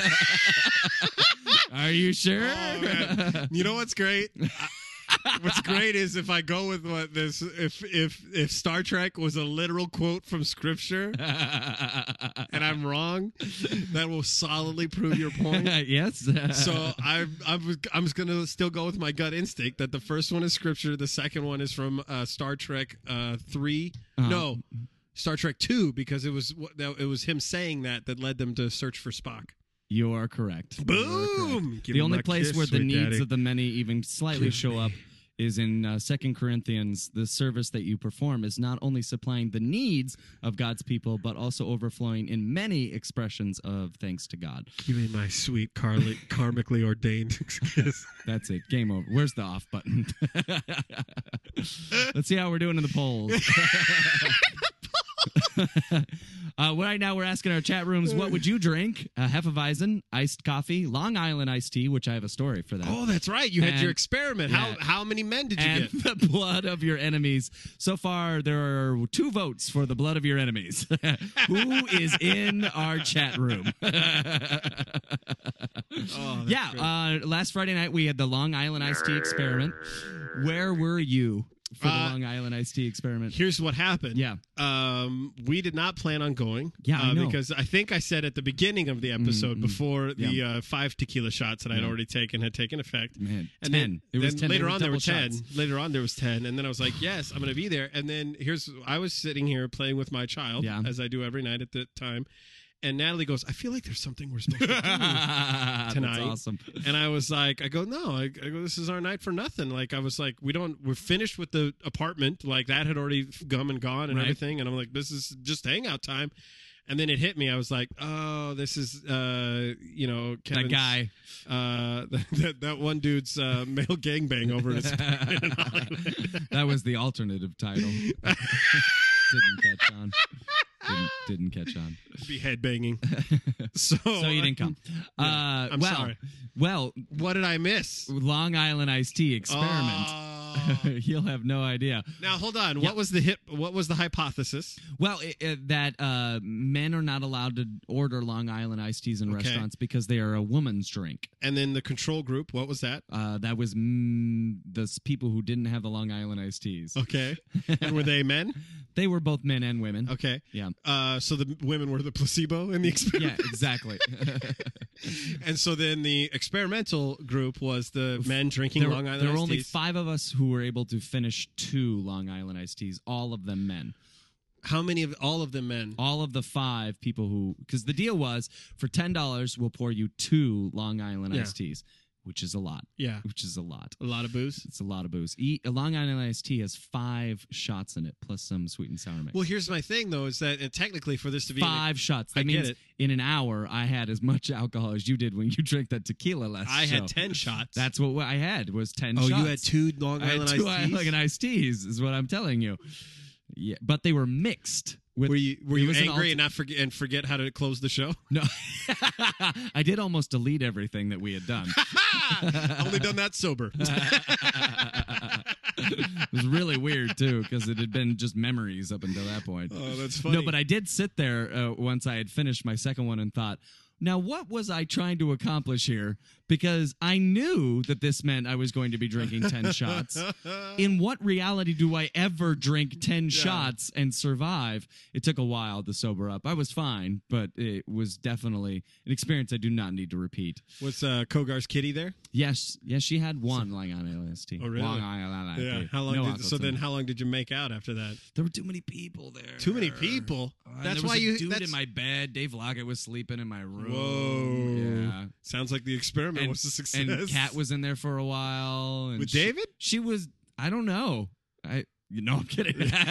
Are you sure? Oh, man. You know what's great? I- What's great is if I go with what this if if if Star Trek was a literal quote from scripture and I'm wrong, that will solidly prove your point. Yes. So I I'm I'm just gonna still go with my gut instinct that the first one is scripture, the second one is from uh, Star Trek uh, three. Oh. No, Star Trek two, because it was it was him saying that that led them to search for Spock. You are correct. You are correct. Boom! Give The me only my place kiss, where the sweet needs daddy. of the many even slightly show up is in uh, Second Corinthians. The service that you perform is not only supplying the needs of God's people, but also overflowing in many expressions of thanks to God. Give me my sweet carli- karmically ordained kiss. That's it. Game over. Where's the off button? Let's see how we're doing in the polls. uh, right now, we're asking our chat rooms, what would you drink? Uh, Hefeweizen, iced coffee, Long Island iced tea, which I have a story for that. Oh, that's right. You had And- your experiment. yeah. How how many men did you And get? the blood of your enemies. So far, there are two votes for the blood of your enemies. Who is in our chat room? Oh, that's yeah, great. uh, last Friday night we had the Long Island iced tea experiment. Where were you for the Uh, Long Island iced tea experiment? Here's what happened. Yeah. Um, we did not plan on going. Yeah, I uh, know. because I think I said at the beginning of the episode Mm, mm. before the Yeah. uh, five tequila shots that I'd Yeah. already taken had taken effect. Man, And ten. then, it was then ten. later They on there were double ten. shots. Later on there was ten, and then I was like, "Yes, I'm going to be there." And then here's I was sitting here playing with my child, Yeah. as I do every night at the time, and Natalie goes, "I feel like there's something we're supposed to do." That's tonight. awesome. And I was like, I go, no, I, I go, this is our night for nothing. Like, I was like, we don't, we're finished with the apartment. Like, that had already come and gone and Right. everything. And I'm like, this is just hangout time. And then it hit me. I was like, oh, this is, uh, you know, Kevin's, That guy. Uh, that, that one dude's uh, male gangbang over his in Hollywood. That was the alternative title. Didn't catch on. Didn't, didn't catch on. Be headbanging. So, So you didn't come. Yeah, uh, I'm well, sorry. Well, What did I miss? Long Island iced tea experiment. Oh. You'll have no idea. Now hold on. Yeah. What was the hip? What was the hypothesis? Well, it, it, that uh, men are not allowed to order Long Island iced teas in Okay. restaurants because they are a woman's drink. And then the control group. What was that? Uh, that was mm, the s- people who didn't have the Long Island iced teas. Okay. And were they men? They were both men and women. Okay. Yeah. Uh, so the women were the placebo in the experiment. Yeah, exactly. And so then the experimental group was the men drinking there, Long Island there were iced only teas. five of us who were able to finish two Long Island iced teas, all of them men. How many of all of them men? All of the five people who, because the deal was for ten dollars, we'll pour you two Long Island Yeah. iced teas, which is a lot. Yeah. Which is a lot. A lot of booze. It's a lot of booze. Eat, a Long Island iced tea has five shots in it, plus some sweet and sour mix. Well, here's my thing though: is that and technically for this to be an- Five shots. That I get means it. in an hour, I had as much alcohol as you did when you drank that tequila last I show. had ten shots. That's what I had was ten oh, shots. you had two Long I had Island two iced teas. Island iced teas, is what I'm telling you. Yeah, but they were mixed. With, Were you were it you was an angry alter- and not forget and forget how to close the show? No, I did almost delete everything that we had done. Only done that sober. It was really weird too because it had been just memories up until that point. Oh, that's funny. No, but I did sit there uh, once I had finished my second one and thought, now what was I trying to accomplish here? Because I knew that this meant I was going to be drinking ten shots. In what reality do I ever drink ten shots and survive? It took a while to sober up. I was fine, but it was definitely an experience I do not need to repeat. Was uh, Kogar's kitty there? Yes, yes, she had one Long Island iced tea. Oh, really? Long Island iced Yeah. tea. How long? No did, alcohol so to then, it. how long did you make out after that? There were too many people there. Too many people. And That's there was why a you. Dude that's, in my bed. Dave Lockett was sleeping in my room. Whoa. Yeah. Sounds like the experiment And, was a success. and Kat was in there for a while. And With she- David? She was. I don't know. I. You know, I'm kidding.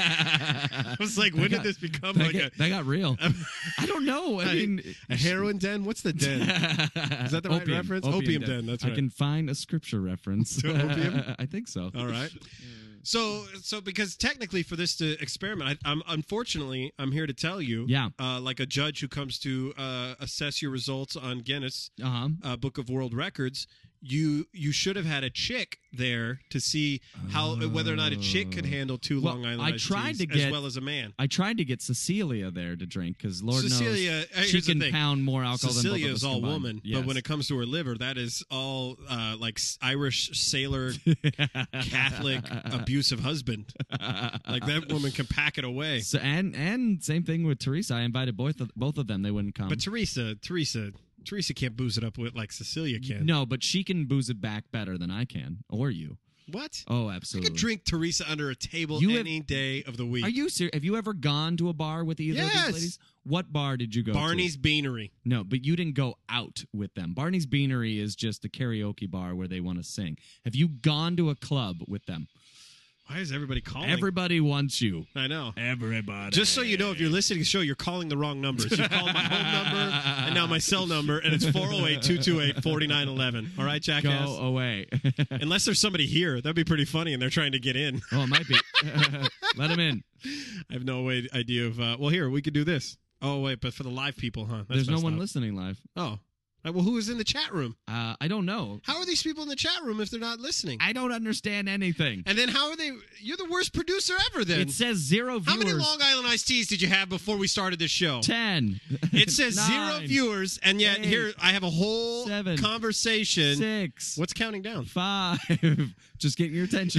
I was like, when That did got- this become that like got, that got real. I don't know. I a, mean, a heroin den? What's the den? Is that the right Opium. reference? Opium, Opium den. den, that's I right. can find a scripture reference. To opium? I think so. All right. So, so because technically for this to experiment, I, I'm unfortunately I'm here to tell you, Yeah. uh, like a judge who comes to uh, assess your results on Guinness Uh huh. uh, Book of World Records, you you should have had a chick there to see how whether or not a chick could handle two Well, Long Island I iced tried teas to get- as well as a man. I tried to get Cecilia there to drink because Lord Cecilia, uh, knows here's she the can thing. pound more alcohol Cecilia than both of is us all combined. woman, Yes. but when it comes to her liver, that is all uh, like s- Irish sailor Catholic abusive husband. Like that woman can pack it away. So, and and same thing with Teresa. I invited both of, both of them. They wouldn't come. But Teresa, Teresa, Teresa can't booze it up with like Cecilia can. no, but she can booze it back better than I can, or you. What? Oh, I absolutely. could drink Teresa under a table You have- any day of the week. Are you serious? Have you ever gone to a bar with either of Yes. these ladies? What bar did you go to? Barney's Beanery. No, but you didn't go out with them. Barney's Beanery is just a karaoke bar where they want to sing. Have you gone to a club with them? Why is everybody calling? Everybody wants you. I know. Everybody. Just so you know, if you're listening to the show, you're calling the wrong numbers. You've called my home number and now my cell number, and it's four oh eight, two two eight, four nine one one. All right, jackass? Go away. Unless there's somebody here. That'd be pretty funny, and they're trying to get in. Oh, it might be. Let him in. I have no way, idea of, uh, well, here, we could do this. Oh, wait, but for the live people, huh? That's There's no messed one up. listening live. Oh. Uh, well, who is in the chat room? Uh, I don't know. How are these people in the chat room if they're not listening? I don't understand anything. And then how are they? You're the worst producer ever then. It says zero viewers. How many Long Island iced teas did you have before we started this show? Ten. It says Nine, zero viewers, and yet eight, here I have a whole seven, conversation. Six. What's counting down? Five. Just getting your attention.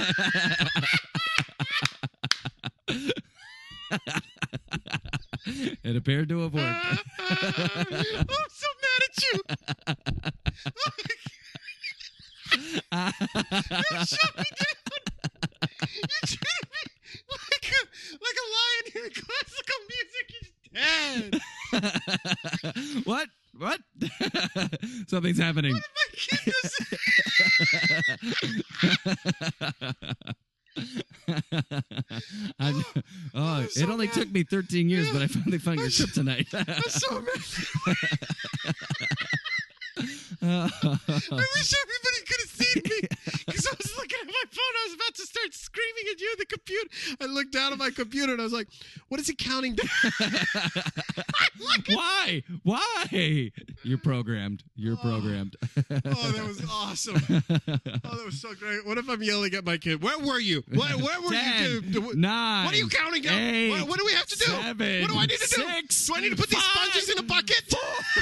It appeared to have worked. I'm so mad at you. You shut me down. You treated me like a, like a lion hearing classical music. You're dead. What? What? Something's happening. What did my kid just I, oh, so it only mad. took me thirteen years, but I finally found your kryptonite. I'm so mad. Uh, I wish everybody could have seen me because I was looking at my phone. I was about to start screaming at you at the computer. I looked down at my computer and I was like, what is it counting down? Why? Why? You're programmed. You're programmed. Oh, that was awesome. Oh, that was so great. What if I'm yelling at my kid? Where were you? Where, where were Ten, you? Do, do, nine, what are you counting down? eight, what, what do we have to do? seven, what do I need to six, do? Do I need to put these five, sponges in a bucket?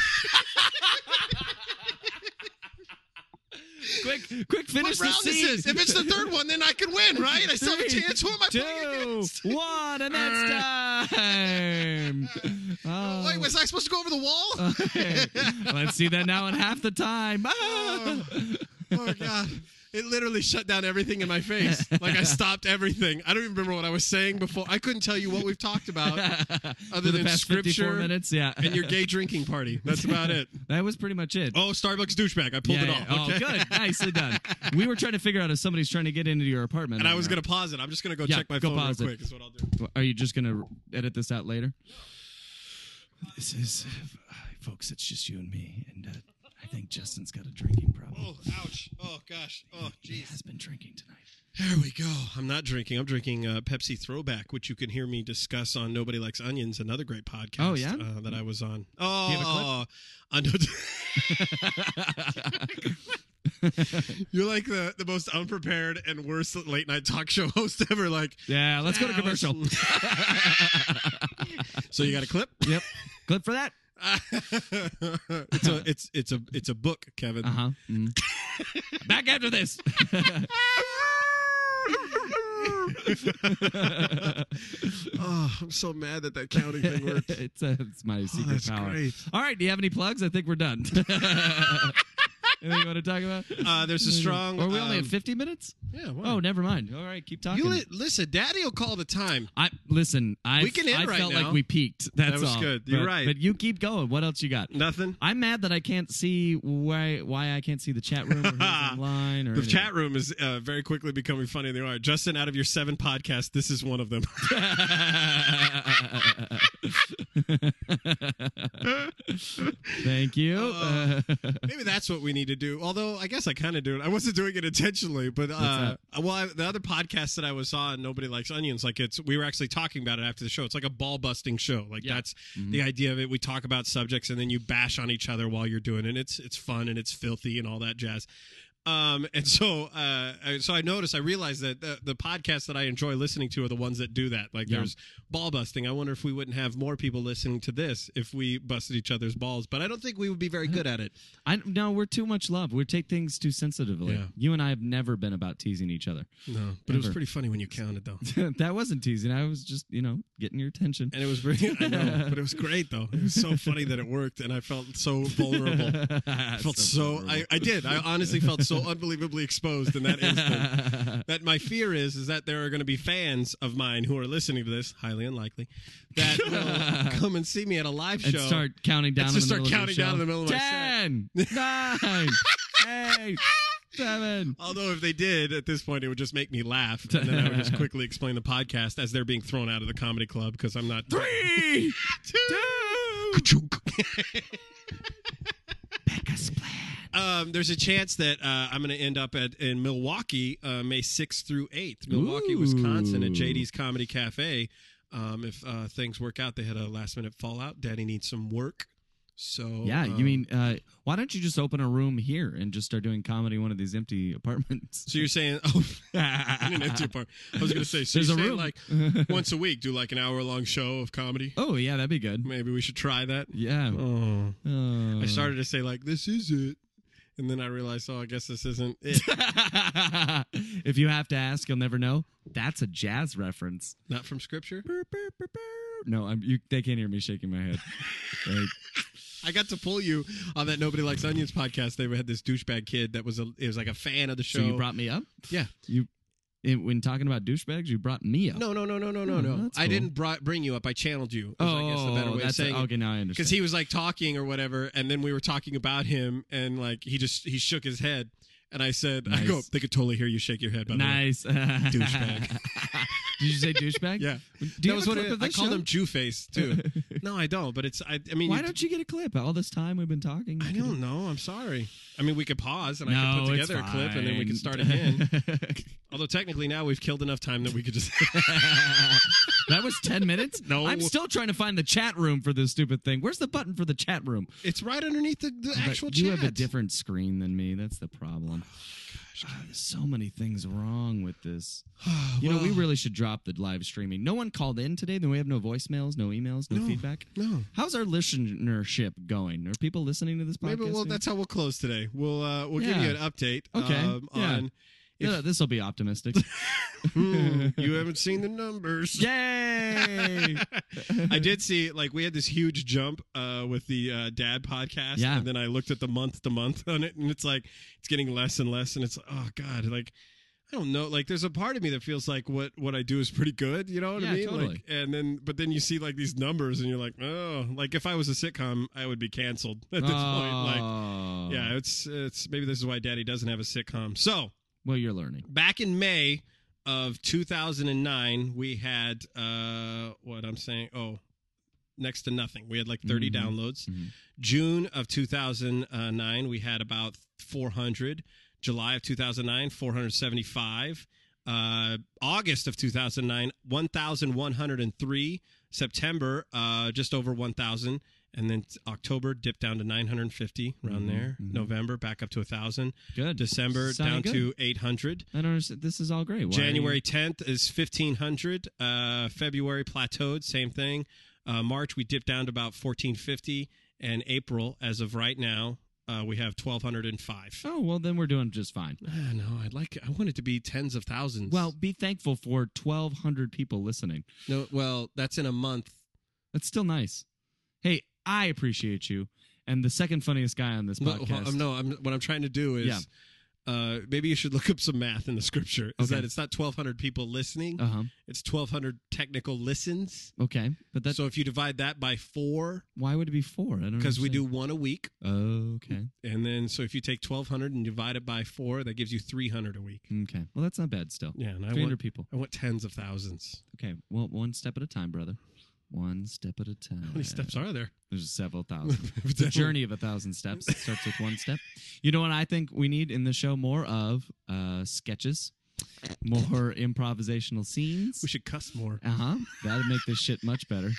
quick, quick, finish What the round scene. is this? If it's the third one, then I can win, right? I still have a Three, chance. Who am I two, playing against? one, and that's time. Oh. Wait, was I supposed to go over the wall? Okay. Let's see that now in half the time. Oh, oh, God. It literally shut down everything in my face. Like I stopped everything. I don't even remember what I was saying before. I couldn't tell you what we've talked about other For the than past fifty-four scripture minutes, yeah. and your gay drinking party. That's about it. That was pretty much it. Oh, Starbucks douchebag. I pulled yeah, it yeah. off. Okay. Oh, good. Nicely done. We were trying to figure out if somebody's trying to get into your apartment. And I right was now. going to pause it. I'm just going to go Yeah, check my go phone real pause it. quick is what I'll do. Are you just going to edit this out later? This is, uh, folks, it's just you and me. And uh, I think Justin's got a drinking problem. Oh, ouch. Oh, gosh. Oh, He jeez. has been drinking tonight. There we go. I'm not drinking. I'm drinking uh, Pepsi Throwback, which you can hear me discuss on Nobody Likes Onions, another great podcast. Oh, yeah? uh, that I was on. Oh, Do you have I know. You're like the, the most unprepared and worst late night talk show host ever. Like, Yeah, let's go to "Yeah, commercial. let's-" So you got a clip? Yep. Clip for that? it's a it's it's a it's a book, Kevin. Uh huh. Mm. Back after this. Oh, I'm so mad that that counting thing worked. it's, uh, it's my secret that's power. great. All right. Do you have any plugs? I think we're done. Anything you want to talk about? Uh, there's a strong. Or are we only um, at fifty minutes? Yeah. Why? Oh, never mind. All right, keep talking. You li- listen, Daddy will call the time. I listen. I We can end I right felt now. like we peaked. That's That was all. good. You're But- right. But you keep going. What else you got? Nothing. I'm mad that I can't see why why I can't see the chat room or who's online or The anything. chat room is uh, very quickly becoming funny. They are. Justin, out of your seven podcasts, this is one of them. Thank you. Uh, Maybe that's what we need to do. Although I guess I kind of do it. I wasn't doing it intentionally, but uh, well, I, the other podcast that I was on, Nobody Likes Onions. Like it's, we were actually talking about it after the show. It's like a ball busting show. Like Yeah. that's Mhm. the idea of it. We talk about subjects and then you bash on each other while you're doing it. It's it's fun and it's filthy and all that jazz. Um, and so, uh, I- so I noticed, I realized that the, the podcasts that I enjoy listening to are the ones that do that. Like Yeah. there's ball busting. I wonder if we wouldn't have more people listening to this if we busted each other's balls, but I don't think we would be very good at it. I no, we're too much love. We take things too sensitively. Yeah. You and I have never been about teasing each other. No, but it was Ever. pretty funny when you counted though. That wasn't teasing. I was just, you know, getting your attention. And it was very, I know, but it was great though. It was so funny that it worked and I felt so vulnerable. I felt so, I, I did. I honestly felt so unbelievably exposed in that instant. That my fear is, is that there are going to be fans of mine who are listening to this, highly unlikely, that will come and see me at a live and show. start counting down. And in just the start middle counting of your down show. in the middle of my set. Ten, nine, eight, seven. Although if they did, at this point, it would just make me laugh. And then I would just quickly explain the podcast as they're being thrown out of the comedy club because I'm not. Three, two. Becca Splat. Um, there's a chance that uh, I'm going to end up at in Milwaukee, uh, May sixth through eighth, Milwaukee, Ooh. Wisconsin, at J D's Comedy Cafe. Um, if uh, things work out, they had a last minute fallout. Daddy needs some work, so Yeah, um, you mean uh, why don't you just open a room here and just start doing comedy in one of these empty apartments? So you're saying, oh, in an empty apartment. I was going to say, so There's you're a saying room. like once a week, do like an hour long show of comedy. Oh yeah, that'd be good. Maybe we should try that. Yeah. Oh. Uh, I started to say like, this is it. And then I realized, oh, I guess this isn't it. If you have to ask, you'll never know. That's a jazz reference. Not from scripture. Burr, burr, burr, burr. No, I'm, you, they can't hear me shaking my head. Right. I got to pull you on that Nobody Likes Onions podcast. They had this douchebag kid that was a, it was like a fan of the show. So you brought me up? Yeah. You, in, when talking about douchebags, you brought me up. No, no, no, no, no, no, Oh, no. that's I cool. didn't brought, bring you up. I channeled you. Is, Oh, I guess the better way of that's saying a, it. okay. Now I understand. Because he was like talking or whatever, and then we were talking about him, and like he just he shook his head, And I said, I Nice. go, they could totally hear you shake your head, by the way. Nice. Douchebag. Did you say douchebag? Yeah. Do you that have was a what clip it, of I this called show? him Jew face, too. No, I don't, but it's, I, I mean. Why you, don't you get a clip? All this time we've been talking. I don't know. I'm sorry. I mean, we could pause and I No, could put it's together a clip and then we fine. can start again. Although technically now we've killed enough time that we could just. That was ten minutes? No. I'm still trying to find the chat room for this stupid thing. Where's the button for the chat room? It's right underneath the, the But actual you chat. have a different screen than me. That's the problem. Ah, there's so many things wrong with this. You know, we Well- really should drop the live streaming. No one called in today. Then we have no voicemails, no emails, no, No, feedback. no. How's our listenership going? Are people listening to this podcast? Maybe well, here? that's how we'll close today. We'll uh, we'll give Yeah. you an update. Okay. Um, Yeah. on if, Yeah, this will be optimistic. Hmm, you haven't seen the numbers. Yay! I did see like we had this huge jump uh, with the uh, dad podcast, Yeah. and then I looked at the month to month on it, and it's like it's getting less and less, and it's oh god, like I don't know, like there's a part of me that feels like what what I do is pretty good, you know what Yeah, I mean? totally. Like, and then but then you see like these numbers, and you're like, oh, like if I was a sitcom, I would be canceled at this point. Like, Oh. yeah, it's it's maybe this is why Daddy doesn't have a sitcom. So. Well, you're learning. Back in May of two thousand nine, we had uh, what I'm saying. Oh, next to nothing. We had like thirty Mhm. downloads. Mhm. June of two thousand nine, we had about four hundred. July of two thousand nine, four hundred seventy-five. Uh, August of two thousand nine, one thousand one hundred three. September, uh, just over one thousand. And then October dipped down to nine hundred fifty, around Mhm, there. mhm. November back up to one thousand. Good. December Sounding down good. to eight hundred. I don't understand. This is all great. Why are January you- tenth is fifteen hundred. Uh, February plateaued, same thing. Uh, March, we dipped down to about fourteen fifty. And April, as of right now, uh, we have twelve oh five. Oh, well, then we're doing just fine. Ah, no, I'd like, I want it to be tens of thousands. Well, be thankful for twelve hundred people listening. no, well, that's in a month. That's still nice. Hey, I appreciate you. And the second funniest guy on this No, podcast. um, no I'm, what I'm trying to do is Yeah. uh, maybe you should look up some math in the scripture. Is Okay. that it's not twelve hundred people listening, Uh-huh. it's twelve hundred technical listens. Okay. But that, So if you divide that by four, why would it be four? I don't because we do understand. one a week, Oh, okay. and then so if you take twelve hundred and divide it by four, that gives you three hundred a week. Okay. Well, that's not bad still. Yeah, and I three hundred want, people. I want tens of thousands. Okay. Well, one step at a time, brother. One step at a time. How many steps are there? There's several thousand. It's a journey of a thousand steps. It starts with one step. You know what I think we need in the show? More of uh, sketches, more improvisational scenes. We should cuss more. Uh huh. That'd make this shit much better.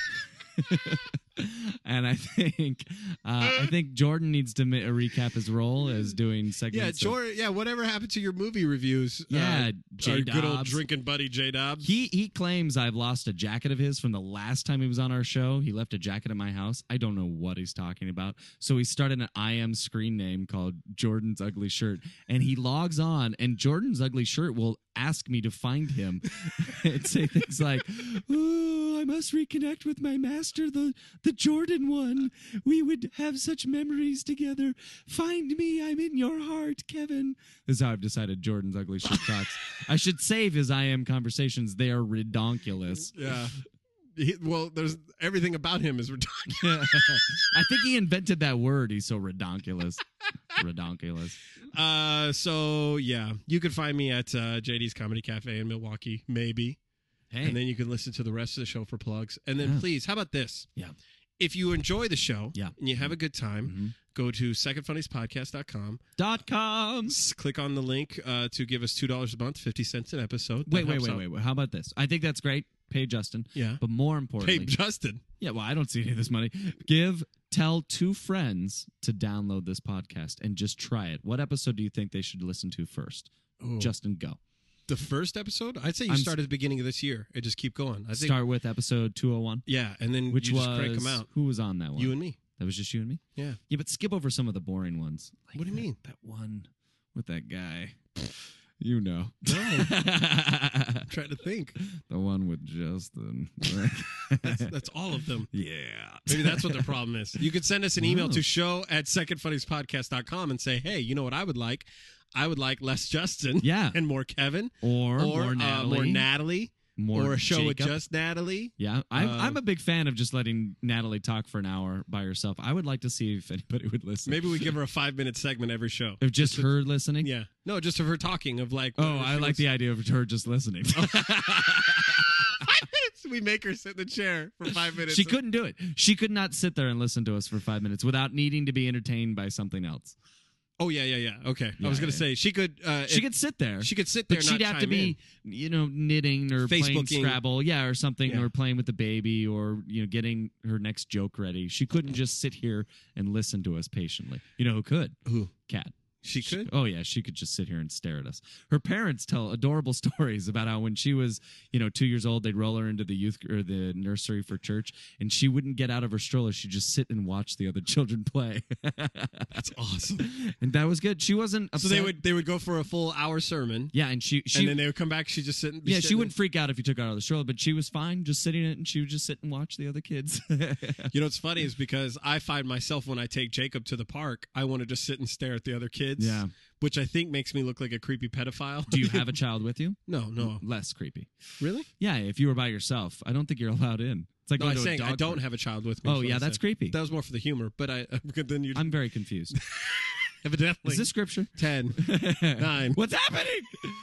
And I think uh, I think Jordan needs to ma- recap his role as doing Yeah, segments. of- Jordan. Yeah, whatever happened to your movie reviews? Yeah, uh, J. our good old Dobbs. drinking buddy J Dobbs. He he claims I've lost a jacket of his from the last time he was on our show. He left a jacket at my house. I don't know what he's talking about. So he started an I M screen name called Jordan's Ugly Shirt, and he logs on, and Jordan's Ugly Shirt will ask me to find him and say things like, "Oh, I must reconnect with my master, the the Jordan one. We would have such memories together. Find me, I'm in your heart, Kevin." This is how I've decided Jordan's Ugly Shirt talks. I should save his I M conversations. They are redonkulous. Yeah. He, well, there's everything about him is ridiculous. I think he invented that word. He's so redonkulous. Redonkulous. Uh, so yeah, you could find me at uh, J D's Comedy Cafe in Milwaukee, maybe, Hey. and then you can listen to the rest of the show for plugs. And then Yeah. please, how about this? Yeah. If you enjoy the show, Yeah. and you have a good time, Mhm. go to second funniest podcast dot com. Dot com. S- Click on the link uh, to give us two dollars a month, fifty cents an episode. That Wait, wait, helps wait, out. wait, wait. How about this? I think that's great. Pay Justin. Yeah. But more Hey, importantly, Justin. yeah, well, I don't see any of this money. Give, tell two friends to download this podcast and just try it. What episode do you think they should listen to first? Oh. Justin, go. The first episode? I'd say you I'm start at the beginning of this year and just keep going. I think. Start with episode two oh one, Yeah, and then which you was just crank them out. who was on that one? You and me. That was just you and me. Yeah. Yeah, but skip over some of the boring ones. Like What do you that- mean? That one with that guy. You know. No. I'm trying to think. The one with Justin. That's, that's all of them. yeah. Maybe that's what the problem is. You could send us an email Oh. to show at second funniest podcast dot com and say, hey, you know what I would like? I would like less Justin Yeah. and more Kevin Or, or more uh, Natalie. more Natalie. more or a show with Jacob. just Natalie. Yeah, I'm, Uh, I'm a big fan of just letting Natalie talk for an hour by herself. I would like to see if anybody would listen. Maybe we give her a five minute segment every show. Of just to- her listening? Yeah. No, just of her talking of like. Oh, whatever I she like wants- the idea of her just listening. Five minutes. We make her sit in the chair for five minutes. She couldn't do it. She could not sit there and listen to us for five minutes without needing to be entertained by something else. Oh yeah, yeah, yeah. Okay, I Yeah, was gonna yeah. say she could. Uh, She if- could sit there. She could sit there. But and she'd not have to chime be, you know, knitting or playing Facebooking. Scrabble, yeah, or something, Yeah. or playing with the baby, or you know, getting her next joke ready. She couldn't just sit here and listen to us patiently. You know who could? in. Who? Cat. She could. Oh yeah, she could just sit here and stare at us. Her parents tell adorable stories about how when she was, you know, two years old, they'd roll her into the youth or the nursery for church, and she wouldn't get out of her stroller. She'd just sit and watch the other children play. That's awesome. And that was good. She wasn't So upset. they would they would go for a full hour serman. yeah, and she she and then they would come back. She just sit. And be yeah, she sitting wouldn't freak out if you took her out of the stroller, but she was fine just sitting in it, and she would just sit and watch the other kids. there. You know what's funny is because I find myself when I take Jacob to the park, I want to just sit and stare at the other kids. Yeah. Which I think makes me look like a creepy pedophile. Do you have a child with you? No, no. Less creepy. Really? Yeah, if you were by yourself, I don't think you're allowed in. It's like No, going I'm to a saying I dog don't park. have a child with me. Oh is what yeah, I that's said. creepy. That was more for the humor, but I then you I'm very confused. evidently Is this scripture? ten, nine. What's happening?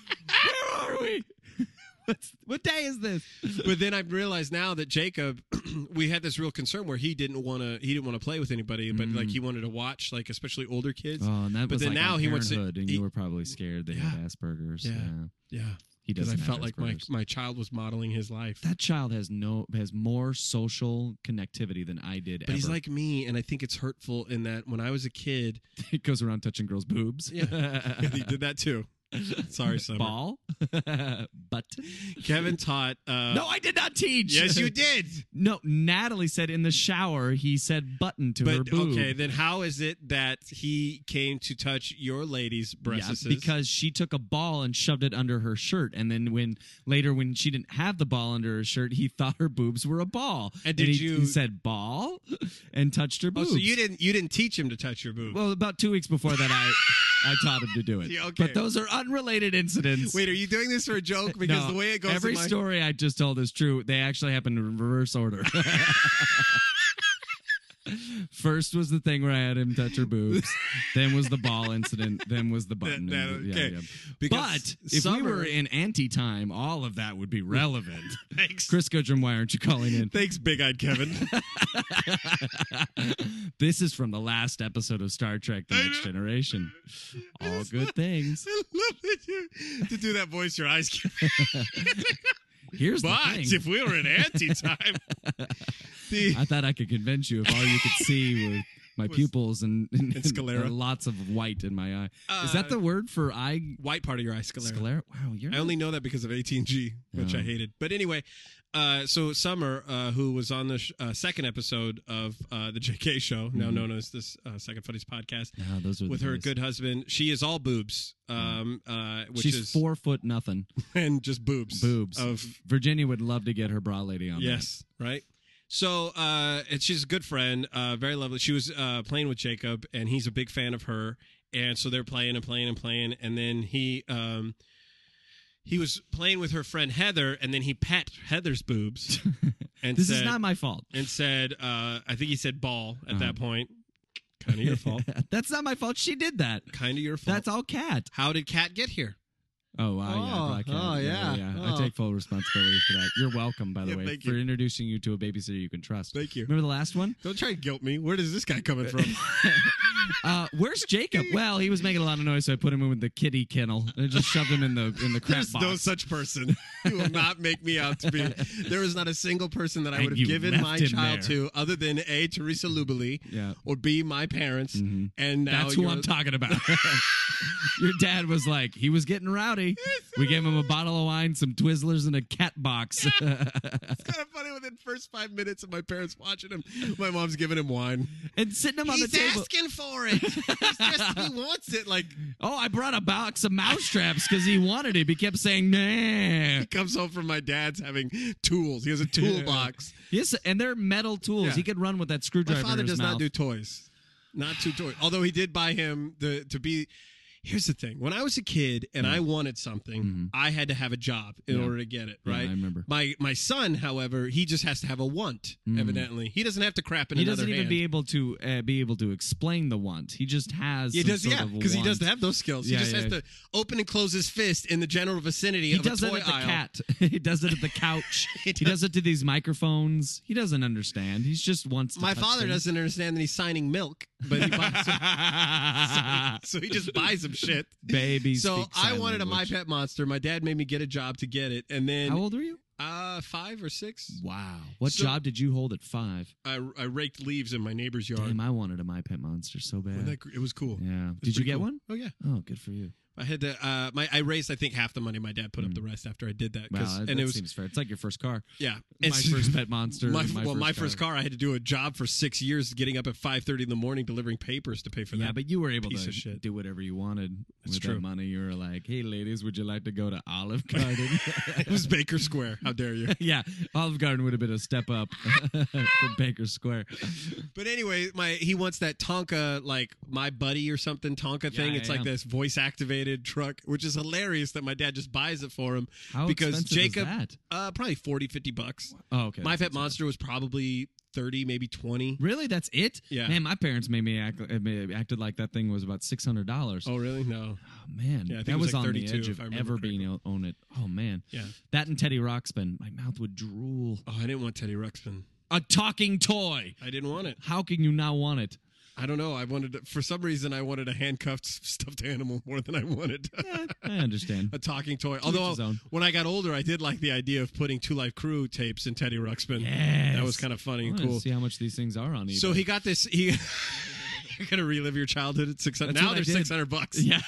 Where are we? What's, what day is this? But then I realized now that Jacob, we had this real concern where he didn't want to he didn't want to play with anybody, but like he wanted to watch like especially older kids. Oh, and that But was then like now on he wants to- Parenthood, and he- you were probably scared they Yeah. had Asperger's. Yeah. Yeah, Yeah, he because doesn't. I felt have like my Asperger's. my child was modeling his life. That child has no has more social connectivity than I did. But he's ever. like me, and I think it's hurtful in that when I was a kid, he goes around touching girls' boobs. Yeah. he did that too. Sorry, Summer. Ball, button. Kevin taught. Uh, No, I did not teach. yes, you did. No, Natalie said in the shower he said button to her But boob. okay, then how is it that he came to touch your lady's breasts? Yeah, because she took a ball and shoved it under her shirt, and then when later when she didn't have the ball under her shirt, he thought her boobs were a ball. And did he, you- he said ball and touched her oh, boobs. so you didn't you didn't teach him to touch your boob? Well, about two weeks before that, I I taught him to do it. Yeah, okay. But those are unrelated incidents. Wait, are you doing this for a joke? Because No, the way it goes, every in my, story I just told is true. They actually happened in reverse order. First was the thing where I had him touch her boobs. Then was the ball incident. Then was the button. That- and the- okay. yeah, yeah. Because But if we Summer- were in anti-time, all of that would be relevant. Thanks, Chris Goodrum, why aren't you calling in? Thanks, big-eyed Kevin. This is from the last episode of Star Trek: The Next Generation. All good things. I love that you to do that voice. Your eyes. Here's But the thing. if we were in anti-time, the I thought I could convince you if all you could see were my Was- pupils and, and, and sclera. and lots of white in my eye. Uh, Is that the word for eye? white part of your eye, sclera. Sclera? Wow, you're I only know that because of A T and G, which I Oh. hated. But anyway, uh, so Summer, uh, who was on the sh- uh, second episode of uh, the J K Show, now Mhm. known as this uh, Second Funnies podcast, No, those are the with her days. good husband, she is all boobs, um, uh, which She's is four foot nothing. and just boobs, Boobs. of Virginia would love to get her bra lady on. yes, right. So, uh, and she's a good friend, uh, very lovely. She was uh, playing with Jacob, and he's a big fan of her. And so they're playing and playing and playing, and then he um, he was playing with her friend Heather, and then he pat Heather's boobs and This said, is not my fault. and said, uh, I think he said ball at Uh-huh. that point. Kind of your fault. That's not my fault. She did that. Kind of your fault. That's all Cat. How did Kat get here? Oh, wow, yeah, Oh, Black Cat. oh, yeah. yeah. Oh. I take full responsibility for that. You're welcome, by the Yeah, way, thank for you. introducing you to a babysitter you can trust. Thank you. Remember the last one? Don't try and guilt me. Where does this guy coming from? Uh, where's Jacob? Well, he was making a lot of noise, so I put him in with the kitty kennel and just shoved him in the in the crap There's box. no such person. You will not make me out to be. There is not a single person that I And would have you given left my him child there. to, other than A, Teresa Lubali, Yeah. or B, my parents. Mhm. And now That's who you're- I'm talking about. Your dad was like, he was getting rowdy. We gave him a bottle of wine, some Twizzlers, and a cat box. It's kind of funny within the first five minutes of my parents watching him, my mom's giving him wine. and sitting him on the He's table. asking for it. He's just, he wants it. Like, Oh, I brought a box of mousetraps because he wanted it. He kept saying, nah. he comes home from my dad's having tools. He has a toolbox. Yes, and they're metal tools. Yeah. He could run with that My screwdriver father in his does mouth. not do toys. Not two toys. Although he did buy him the to be. Here's the thing. When I was a kid and Mm. I wanted something, Mhm. I had to have a job in Yeah. order to get it, Yeah, right? I remember. My my son, however, he just has to have a want, Mm. evidently. He doesn't have to crap in He another doesn't even hand. be able to uh, be able to explain the want. He just has. He some does, sort yeah, of because he want. doesn't have those skills. Yeah, he just yeah. has to open and close his fist in the general vicinity He of does a it toy at the aisle. cat. He does it at the couch. He he does it to these microphones. He doesn't understand. He just wants to My touch father things. doesn't understand that he's signing milk, but he buys so, so he just buys him shit. Baby. So speak I sign wanted a My language. Pet Monster. My dad made me get a job to get it, and then How old were you? uh five or six. Wow. What So- job did you hold at five? I, I raked leaves in my neighbor's yard. Damn, I wanted a My Pet Monster so bad. Wasn't that gr- it was cool. Yeah. It was Did you pretty get cool. one? Oh yeah. Oh, good for you. I had to. Uh, my I raised I think half the money. My dad put up Mm. the rest after I did that. Wow, 'cause- that, and that it was seems fair. It's like your first car. yeah. My It's- first pet monster. My, my well, first my car. first car, I had to do a job for six years, getting up at five thirty in the morning, delivering papers to pay for Yeah, that. but you were able piece to of shit. do whatever you wanted That's with true. that money. You were like, "Hey, ladies, would you like to go to Olive Garden?" It was Baker Square. How dare you? yeah, Olive Garden would have been a step up from Baker Square. But anyway, my he wants that Tonka, like My Buddy or something Tonka thing. Yeah, it's yeah, like yeah. this voice activated truck, which is hilarious that my dad just buys it for him. How because expensive Jacob, is that? uh, probably forty, fifty bucks. Oh, okay. My that's Pet not so bad. Monster was probably thirty, maybe twenty. Really, that's it? Yeah. Man, my parents made me act uh, made- acted like that thing was about six hundred dollars. Oh, really? No. Oh, man, Yeah, I think that it was was like on the thirty-two, edge if of I remember ever correctly. being able to own it. Oh man, Yeah. that and Teddy Ruxpin, my mouth would drool. Oh, I didn't want Teddy Ruxpin. A talking toy. I didn't want it. How can you not want it? I don't know. I wanted to, for some reason I wanted a handcuffed stuffed animal more than I wanted Yeah, I understand. a talking toy. each Although his own. when I got older, I did like the idea of putting Two Life Crew tapes in Teddy Ruxpin. Yes. That was kind of funny I and wanna cool. See how much these things are on eBay. So he got this. He you're gonna relive your childhood at six hundred. That's Now what I they're did. six hundred bucks. Yeah,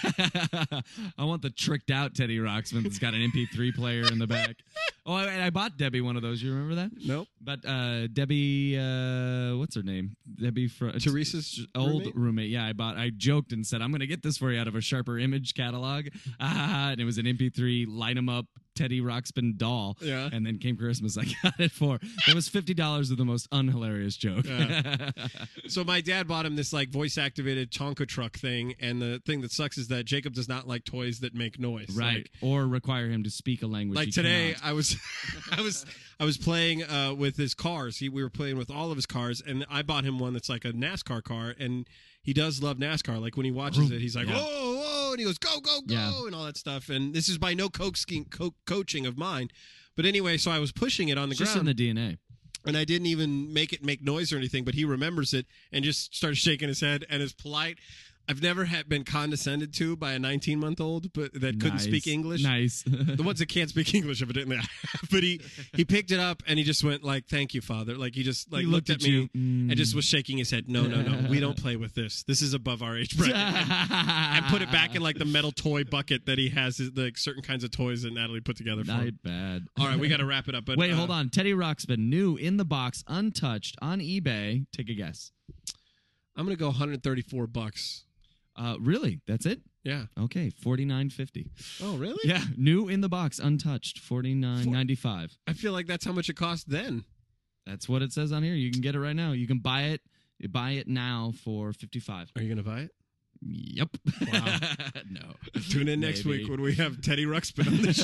I want the tricked out Teddy Ruxpin that's got an M P three player in the back. Oh, and I bought Debbie one of those. You remember that? Nope. But uh, Debbie, uh, what's her name? Debbie from Teresa's old roommate? roommate. Yeah, I bought. I joked and said I'm going to get this for you out of a Sharper Image catalog. Ah, and it was an M P three light 'em up Teddy Ruxpin doll. Yeah. And then came Christmas, I got it for. It was fifty dollars of the most unhilarious joke. Yeah. So my dad bought him this like voice activated Tonka truck thing, and the thing that sucks is that Jacob does not like toys that make noise. Right. Like, Or require him to speak a language. like he today cannot. I was I was I was playing uh with his cars. He we were playing with all of his cars, and I bought him one that's like a NASCAR car, and he does love NASCAR. Like when he watches Vroom. it, he's like, Yeah. whoa, whoa, and he goes, go, go, go, Yeah. and all that stuff. And this is by no coaxing, co- coaching of mine. But anyway, so I was pushing it on the It's just ground. in the D N A. And I didn't even make it make noise or anything, but he remembers it and just started shaking his head and is polite. I've never had been condescended to by a nineteen-month-old, but that couldn't Nice. speak English. Nice. The ones that can't speak English, evidently. But he he picked it up and he just went like, "Thank you, Father." Like he just like He looked, looked at at me you. Mm. and just was shaking his head. No, no, no, we don't play with this. This is above our age bracket. And put it back in like the metal toy bucket that he has, his, like certain kinds of toys that Natalie put together for him. Not bad. All right, we got to wrap it up. But Wait, uh, hold on. Teddy Ruxpin, new in the box, untouched on eBay. Take a guess. I'm gonna go one hundred thirty-four bucks. Uh, really? That's it? Yeah. Okay, forty nine fifty. Oh, really? Yeah, new in the box, untouched, forty nine ninety five. I feel like that's how much it cost then. That's what it says on here. You can get it right now. You can buy it. You buy it now for fifty five. Are you gonna buy it? Yep. Wow. No. Tune in next Maybe. week when we have Teddy Ruxpin on the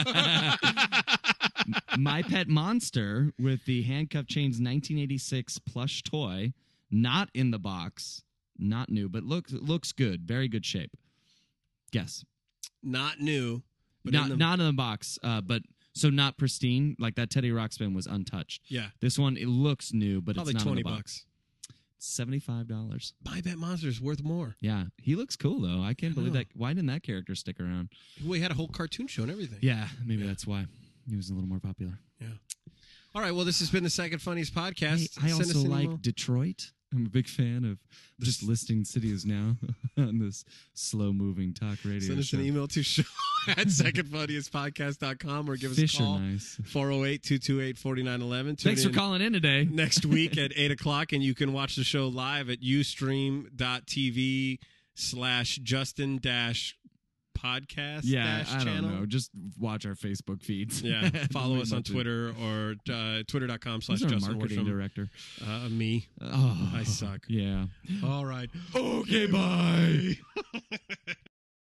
show. My Pet Monster with the handcuff chains nineteen eighty-six plush toy, not in the box, not new, but looks looks good, very good shape. Guess. Not new, but not in the, not in the box, uh, but so not pristine. Like that Teddy Ruxpin was untouched. yeah, This one it looks new, but probably it's not twenty in the box. bucks. Seventy five dollars. My Pet Monster is worth more. Yeah, he looks cool though. I can't I believe know. that. Why didn't that character stick around? We had a whole cartoon show and everything. Yeah, maybe that's why he was a little more popular. Yeah. All right. Well, this has been the second funniest podcast. Hey, I Send us also an like email. Detroit. I'm a big fan of just listing cities now on this slow-moving talk radio Send us show. an email to show at second funniest podcast dot com or give us Fish a call. are nice. four oh eight, two two eight, four nine one one. Thanks for calling in today. Next week at eight o'clock, and you can watch the show live at ustream.tv slash Justin dash podcast Yeah, dash I don't channel. know. Just watch our Facebook feeds. Yeah, follow We us on love to- Twitter or uh, twitter.com slash Who's our Justin marketing Worsham. director? Uh, me. Oh, I suck. Yeah. All right. Okay, bye.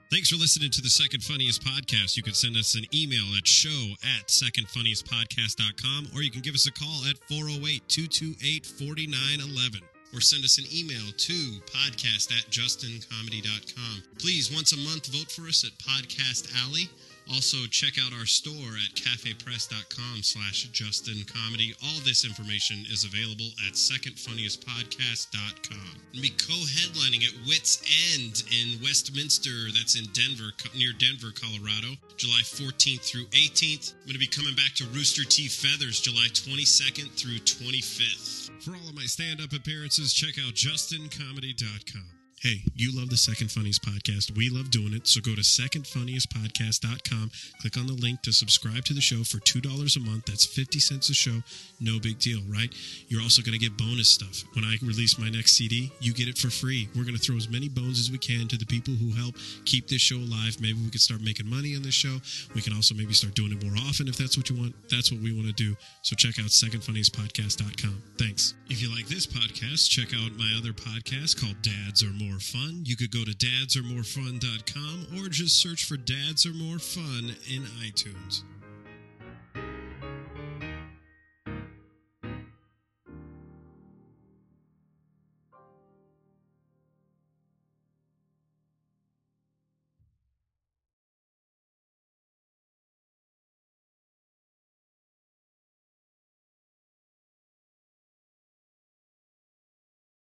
Thanks for listening to the Second Funniest Podcast. You can send us an email at show at second funniest podcast dot com, or you can give us a call at four oh eight, two two eight, four nine one one. Or send us an email to podcast at justin comedy dot com. Please, once a month, vote for us at Podcast Alley. Also, check out our store at cafepress.com slash justincomedy. All this information is available at second funniest podcast dot com. And be co-headlining at Wits End in Westminster. That's in Denver, near Denver, Colorado, July fourteenth through eighteenth. I'm going to be coming back to Rooster Teeth Feathers, July twenty-second through twenty-fifth. For all of my stand-up appearances, check out justin comedy dot com. Hey, you love the Second Funniest Podcast. We love doing it, so go to second funniest podcast dot com. Click on the link to subscribe to the show for two dollars a month. That's fifty cents a show. No big deal, right? You're also going to get bonus stuff. When I release my next C D, you get it for free. We're going to throw as many bones as we can to the people who help keep this show alive. Maybe we can start making money on this show. We can also maybe start doing it more often if that's what you want. That's what we want to do. So check out second funniest podcast dot com. Thanks. If you like this podcast, check out my other podcast called Dads Are More Fun. You could go to dads are more fun dot com or just search for Dads Are More Fun in iTunes.